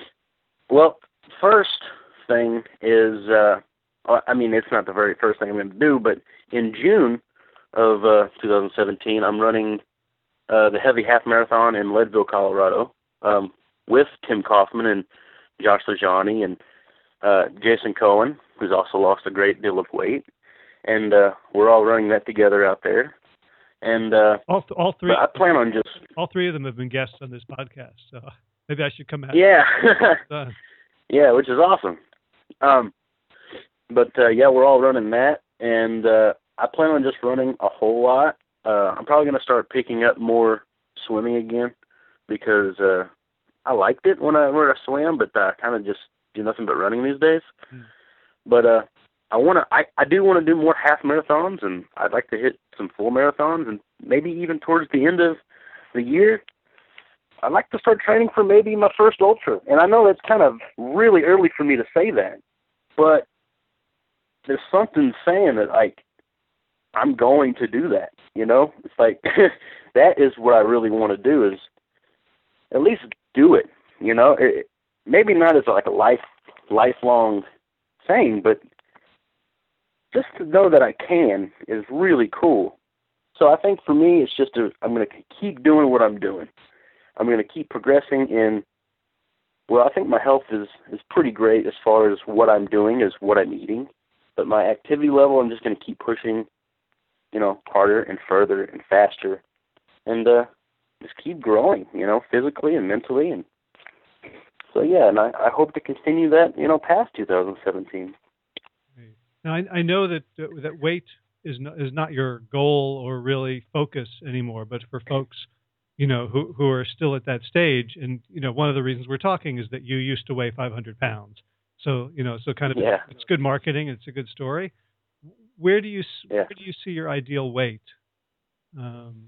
well, first thing is, uh, I mean, it's not the very first thing I'm going to do, but in June of uh, two thousand seventeen, I'm running uh, the Heavy Half Marathon in Leadville, Colorado, um, with Tim Kaufman and Josh Lajani and uh, Jason Cohen, who's also lost a great deal of weight. And uh, we're all running that together out there. And uh, all, th- all three. I plan on just all three of them have been guests on this podcast, so maybe I should come out. Yeah, yeah, which is awesome. Um, but uh, yeah, we're all running that, and uh, I plan on just running a whole lot. Uh, I'm probably going to start picking up more swimming again because uh, I liked it when I when I swam, but I kind of just do nothing but running these days. Hmm. But uh, I want to. I, I do want to do more half marathons, and I'd like to hit some full marathons, and maybe even towards the end of the year, I'd like to start training for maybe my first ultra. And I know it's kind of really early for me to say that, but there's something saying that like I'm going to do that. You know, it's like that is what I really want to do is at least do it. You know, it, maybe not as like a life lifelong thing, but just to know that I can is really cool. So I think for me, it's just a, I'm going to keep doing what I'm doing. I'm going to keep progressing in, well, I think my health is, is pretty great as far as what I'm doing is what I'm eating. But my activity level, I'm just going to keep pushing, you know, harder and further and faster. And uh, just keep growing, you know, physically and mentally. And so, yeah, and I, I hope to continue that, you know, past two thousand seventeen. Now, I, I know that uh, that weight is not, is not your goal or really focus anymore, but for folks, you know, who, who are still at that stage, and, you know, one of the reasons we're talking is that you used to weigh five hundred pounds. So, you know, so kind of yeah. it's good marketing. It's a good story. Where do you yeah. where do you see your ideal weight? Um,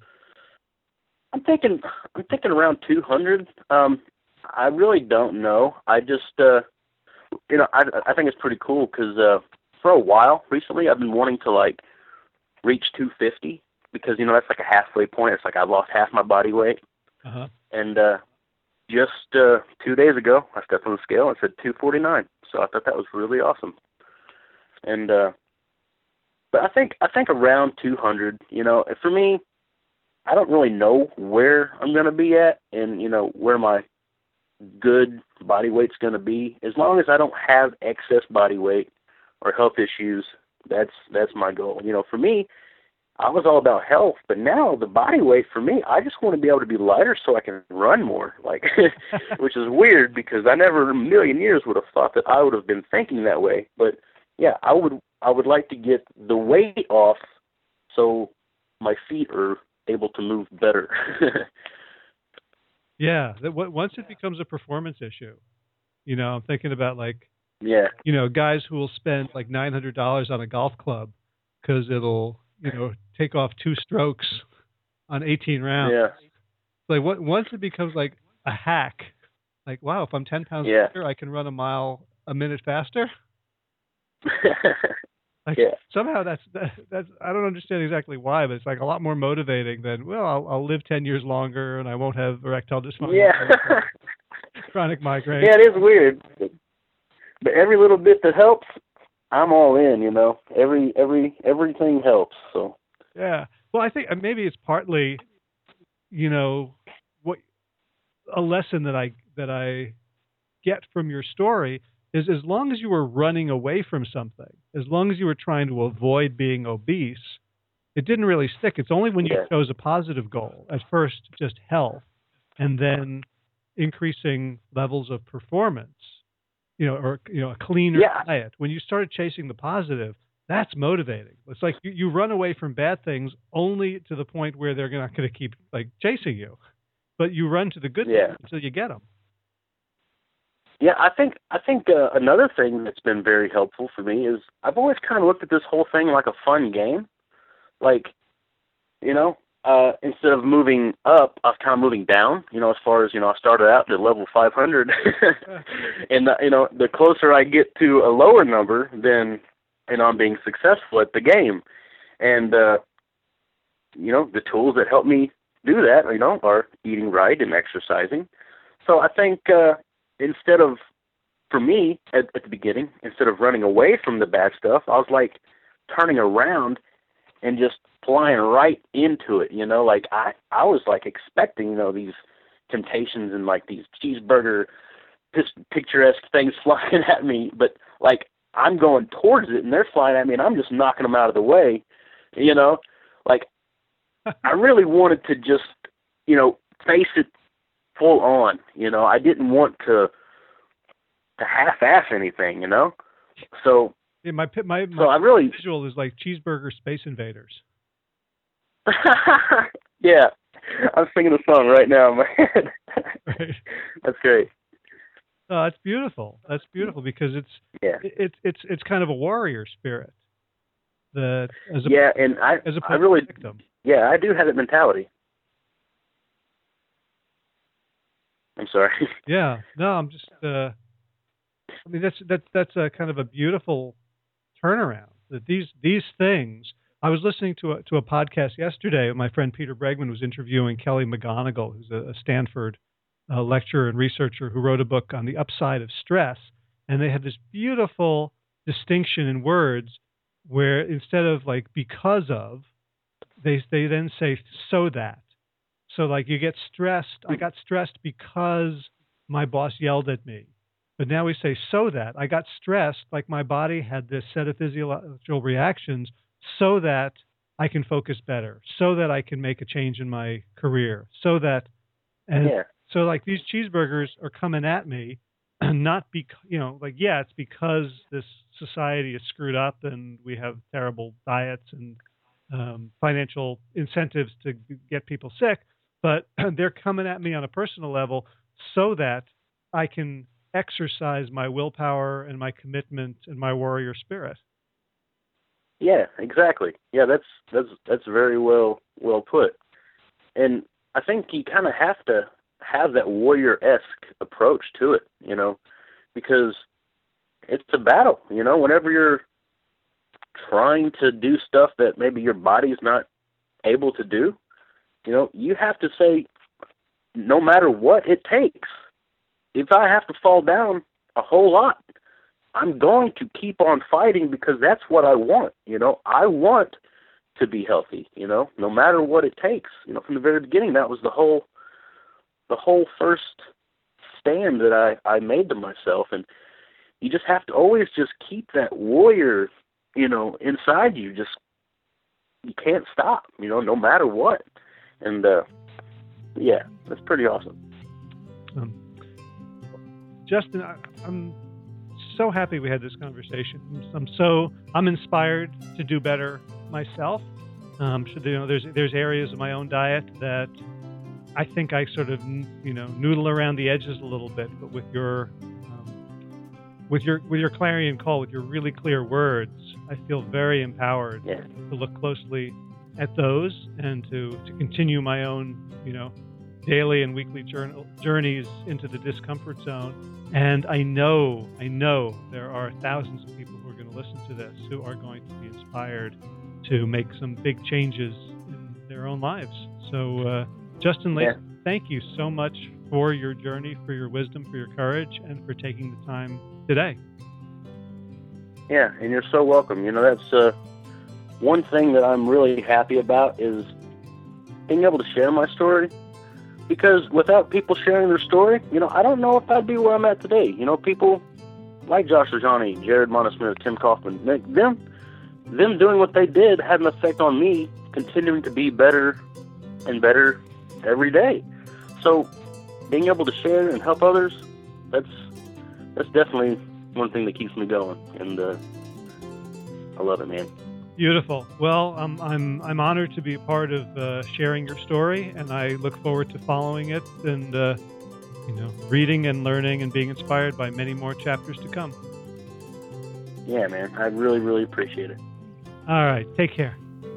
I'm thinking I'm thinking around two hundred. Um, I really don't know. I just, uh, you know, I, I think it's pretty cool because uh, for a while recently I've been wanting to like reach two fifty because, you know, that's like a halfway point. It's like I've lost half my body weight. Uh-huh. And uh, just uh, two days ago I stepped on the scale and it said two forty-nine. So I thought that was really awesome. And uh, but I think I think around two hundred, you know, for me, I don't really know where I'm going to be at and, you know, where my good body weight's going to be. As long as I don't have excess body weight or health issues, that's that's my goal. You know, for me, I was all about health, but now the body weight for me, I just want to be able to be lighter so I can run more, like, which is weird because I never in a million years would have thought that I would have been thinking that way. But yeah, I would I would like to get the weight off so my feet are able to move better. Yeah, that once it becomes a performance issue, you know, I'm thinking about like, yeah, you know, guys who will spend like nine hundred dollars on a golf club because it'll, you know, take off two strokes on eighteen rounds. Yeah. Like what, once it becomes like a hack, like, wow, if I'm ten pounds yeah. lighter, I can run a mile a minute faster. Like yeah. somehow that's that, that's I don't understand exactly why, but it's like a lot more motivating than, well, I'll, I'll live ten years longer and I won't have erectile dysfunction. Yeah. Chronic migraine. Yeah, it is weird, but every little bit that helps, I'm all in. You know, every every everything helps. So yeah, well, I think maybe it's partly, you know, what a lesson that I that I get from your story is as long as you were running away from something, as long as you were trying to avoid being obese, it didn't really stick. It's only when you Yeah. chose a positive goal, at first just health, and then increasing levels of performance, you know, or you know, a cleaner Yeah. diet. When you started chasing the positive, that's motivating. It's like you, you run away from bad things only to the point where they're not going to keep like chasing you, but you run to the good Yeah. things until you get them. Yeah, I think I think uh, another thing that's been very helpful for me is I've always kind of looked at this whole thing like a fun game. Like, you know, uh, instead of moving up, I was kind of moving down. You know, as far as, you know, I started out at level five hundred, and uh, you know, the closer I get to a lower number, then you know I'm being successful at the game. And uh, you know, the tools that help me do that, you know, are eating right and exercising. So I think uh, instead of, for me, at, at the beginning, instead of running away from the bad stuff, I was like turning around and just flying right into it, you know, like I, I was like expecting, you know, these temptations and like these cheeseburger picturesque things flying at me, but like I'm going towards it and they're flying at me and I'm just knocking them out of the way, you know, like I really wanted to just, you know, face it full on, you know, I didn't want to, to half-ass anything, you know, so Yeah, my pi- my, So my I really, visual is like cheeseburger space invaders. yeah, I'm singing a song right now in my head. Right. That's great. Oh, that's beautiful. That's beautiful because it's Yeah, it's it's it's kind of a warrior spirit. The as a yeah, and I, as I opposed really, to victim. yeah, I do have that mentality. I'm sorry. Yeah. No, I'm just. Uh, I mean, that's that's that's a kind of a beautiful turnaround. That these these things. I was listening to a to a podcast yesterday. My friend Peter Bregman was interviewing Kelly McGonigal, who's a, a Stanford uh, lecturer and researcher who wrote a book on the upside of stress. And they had this beautiful distinction in words where instead of like because of, they they then say so that. So like you get stressed. I got stressed because my boss yelled at me. But now we say so that I got stressed, like my body had this set of physiological reactions so that I can focus better, so that I can make a change in my career, so that, and Yeah, so like these cheeseburgers are coming at me, not because, you know, like, yeah, it's because this society is screwed up and we have terrible diets and um, financial incentives to get people sick, but they're coming at me on a personal level so that I can exercise my willpower and my commitment and my warrior spirit. yeah, exactly. Yeah, that's that's that's very well well put. And I think you kind of have to have that warrior-esque approach to it, you know, because it's a battle, you know, whenever you're trying to do stuff that maybe your body's not able to do, you know, you have to say, no matter what it takes, if I have to fall down a whole lot, I'm going to keep on fighting because that's what I want, you know. I want to be healthy, you know, no matter what it takes. You know, from the very beginning, that was the whole the whole first stand that I, I made to myself. And you just have to always just keep that warrior, you know, inside you. Just, you can't stop, you know, no matter what. And, uh, yeah, that's pretty awesome. Um, Justin, I, I'm so happy we had this conversation. I'm so I'm inspired to do better myself. Um, so, you know, there's there's areas of my own diet that I think I sort of you know noodle around the edges a little bit, but with your um, with your with your clarion call, with your really clear words, I feel very empowered Yeah. to look closely at those and to to continue my own you know daily and weekly journal, journeys into the discomfort zone. And I know, I know there are thousands of people who are going to listen to this who are going to be inspired to make some big changes in their own lives. So, uh, Justin Lacey, Yeah. thank you so much for your journey, for your wisdom, for your courage, and for taking the time today. Yeah, and you're so welcome. You know, that's uh, one thing that I'm really happy about is being able to share my story because without people sharing their story, you know, I don't know if I'd be where I'm at today. You know, people like Josh Rajani, Jared Montesmith, Tim Kaufman, them, them doing what they did had an effect on me, continuing to be better and better every day. So being able to share and help others, that's that's definitely one thing that keeps me going, and uh, I love it, man. Beautiful. Well, um, I'm I'm honored to be a part of uh, sharing your story, and I look forward to following it and uh, you know, reading and learning and being inspired by many more chapters to come. Yeah, man. I really, really appreciate it. All right. Take care.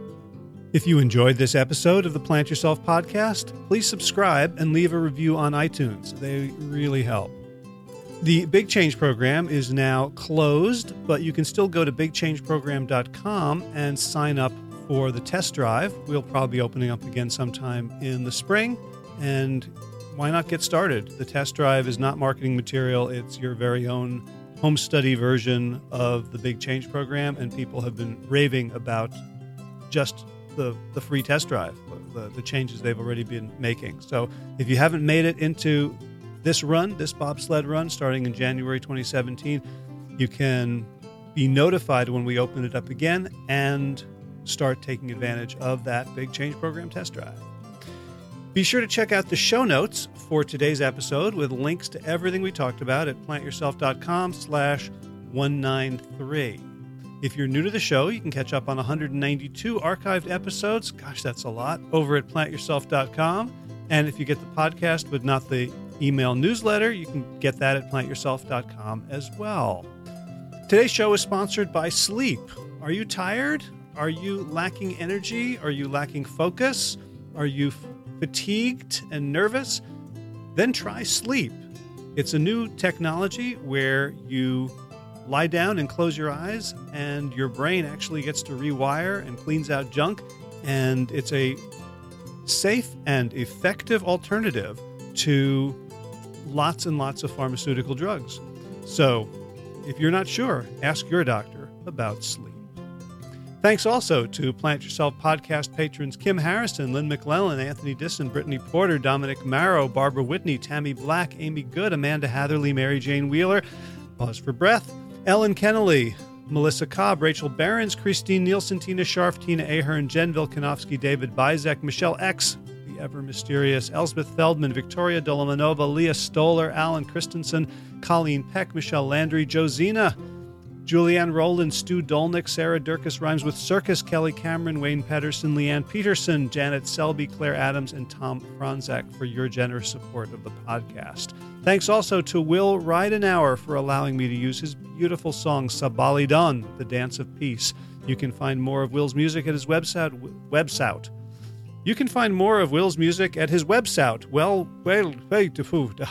If you enjoyed this episode of the Plant Yourself podcast, please subscribe and leave a review on iTunes. They really help. The Big Change Program is now closed, but you can still go to big change program dot com and sign up for the test drive. We'll probably be opening up again sometime in the spring, and why not get started? The test drive is not marketing material. It's your very own home study version of the Big Change Program, and people have been raving about just the, the free test drive, the, the changes they've already been making. So if you haven't made it into this run, this bobsled run, starting in January twenty seventeen, you can be notified when we open it up again and start taking advantage of that Big Change Program test drive. Be sure to check out the show notes for today's episode with links to everything we talked about at plant yourself dot com slash one ninety-three. If you're new to the show, you can catch up on one hundred ninety-two archived episodes. Gosh, that's a lot. Over at plant yourself dot com. And if you get the podcast but not the email newsletter, you can get that at plant yourself dot com as well. Today's show is sponsored by sleep. Are you tired? Are you lacking energy? Are you lacking focus? Are you f- fatigued and nervous? Then try sleep. It's a new technology where you lie down and close your eyes, and your brain actually gets to rewire and cleans out junk, and it's a safe and effective alternative to lots and lots of pharmaceutical drugs. So if you're not sure, ask your doctor about sleep. Thanks also to Plant Yourself podcast patrons Kim Harrison, Lynn McClellan, Anthony Disson, Brittany Porter, Dominic Marrow, Barbara Whitney, Tammy Black, Amy Good, Amanda Hatherley, Mary Jane Wheeler, pause for breath, Ellen Kennelly, Melissa Cobb, Rachel Behrens, Christine Nielsen, Tina Scharf, Tina Ahern, Jen Vilkanovsky, David Bizek, Michelle X, the ever-mysterious Elsbeth Feldman, Victoria Dolomanova, Leah Stoller, Alan Christensen, Colleen Peck, Michelle Landry, Josina, Julianne Rowland, Stu Dolnick, Sarah Durkis, Rhymes with Circus, Kelly Cameron, Wayne Pedersen, Leanne Peterson, Janet Selby, Claire Adams, and Tom Franzak for your generous support of the podcast. Thanks also to Will Ridenauer for allowing me to use his beautiful song, Sabali Don, the Dance of Peace. You can find more of Will's music at his website. website. You can find more of Will's music at his website. Well, well, wait, food.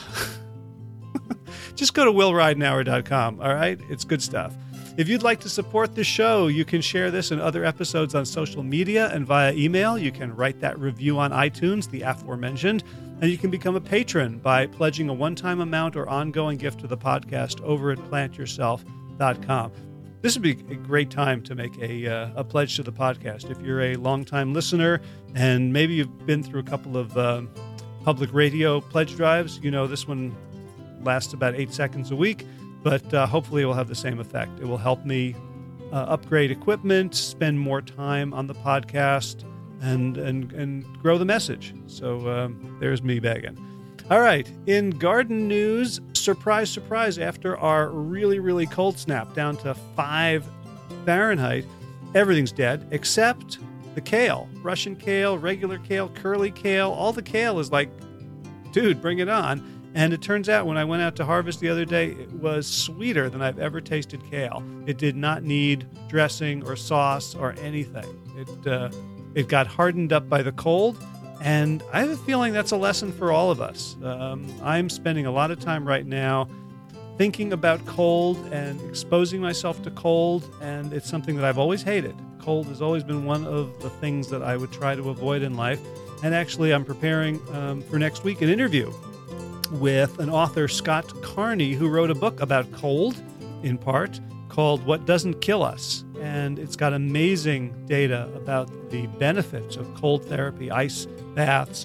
Just go to will ridenauer dot com, all right? It's good stuff. If you'd like to support the show, you can share this and other episodes on social media and via email. You can write that review on iTunes, the aforementioned, and you can become a patron by pledging a one-time amount or ongoing gift to the podcast over at plant yourself dot com. This would be a great time to make a, uh, a pledge to the podcast. If you're a longtime listener and maybe you've been through a couple of uh, public radio pledge drives, you know this one lasts about eight seconds a week, but uh, hopefully it will have the same effect. It will help me uh, upgrade equipment, spend more time on the podcast, and and and grow the message. So um, there's me begging. All right, in garden news, surprise, surprise, after our really, really cold snap down to five Fahrenheit, everything's dead except the kale. Russian kale, regular kale, curly kale, all the kale is like, dude, bring it on. And it turns out when I went out to harvest the other day, it was sweeter than I've ever tasted kale. It did not need dressing or sauce or anything. It uh, it got hardened up by the cold, and I have a feeling that's a lesson for all of us. Um, I'm spending a lot of time right now thinking about cold and exposing myself to cold, and it's something that I've always hated. Cold has always been one of the things that I would try to avoid in life. And actually, I'm preparing um, for next week an interview with an author, Scott Carney, who wrote a book about cold, in part, called What Doesn't Kill Us. And it's got amazing data about the benefits of cold therapy, ice baths,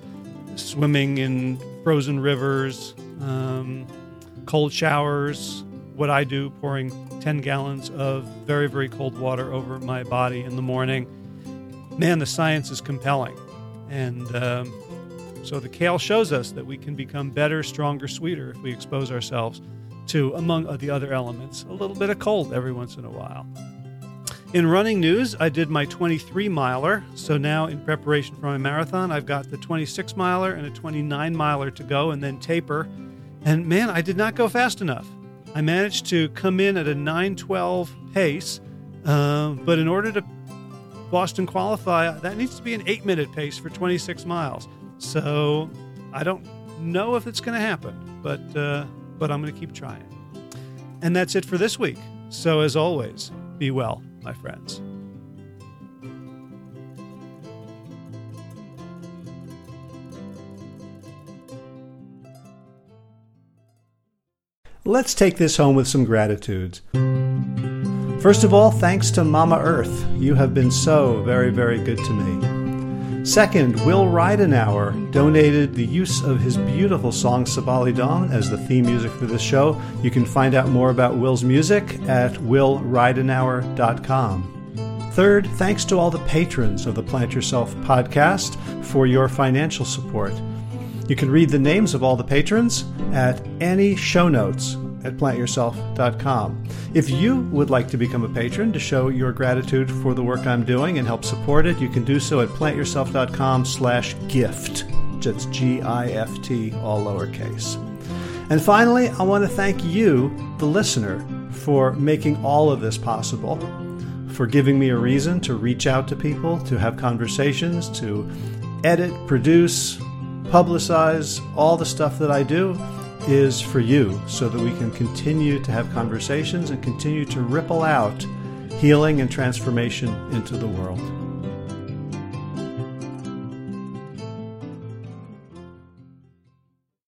swimming in frozen rivers, um, cold showers, what I do, pouring ten gallons of very, very cold water over my body in the morning. Man, the science is compelling. And um, so the kale shows us that we can become better, stronger, sweeter if we expose ourselves to, among the other elements, a little bit of cold every once in a while. In running news, I did my twenty-three miler. So now in preparation for my marathon, I've got the twenty-six miler and a twenty-nine miler to go and then taper. And man, I did not go fast enough. I managed to come in at a nine twelve pace, uh, but in order to Boston qualify, that needs to be an eight minute pace for twenty-six miles. So I don't know if it's going to happen, but, uh, but I'm going to keep trying. And that's it for this week. So as always, be well, my friends. Let's take this home with some gratitudes. First of all, thanks to Mama Earth. You have been so very, very good to me. Second, Will Ridenauer donated the use of his beautiful song Sabali Dawn as the theme music for this show. You can find out more about Will's music at will ridenauer dot com. Third, thanks to all the patrons of the Plant Yourself podcast for your financial support. You can read the names of all the patrons at any show notes at plant yourself dot com. If you would like to become a patron to show your gratitude for the work I'm doing and help support it, you can do so at plant yourself dot com slash gift. That's G I F T, all lowercase. And finally, I want to thank you, the listener, for making all of this possible, for giving me a reason to reach out to people, to have conversations, to edit, produce, publicize. All the stuff that I do is for you, so that we can continue to have conversations and continue to ripple out healing and transformation into the world.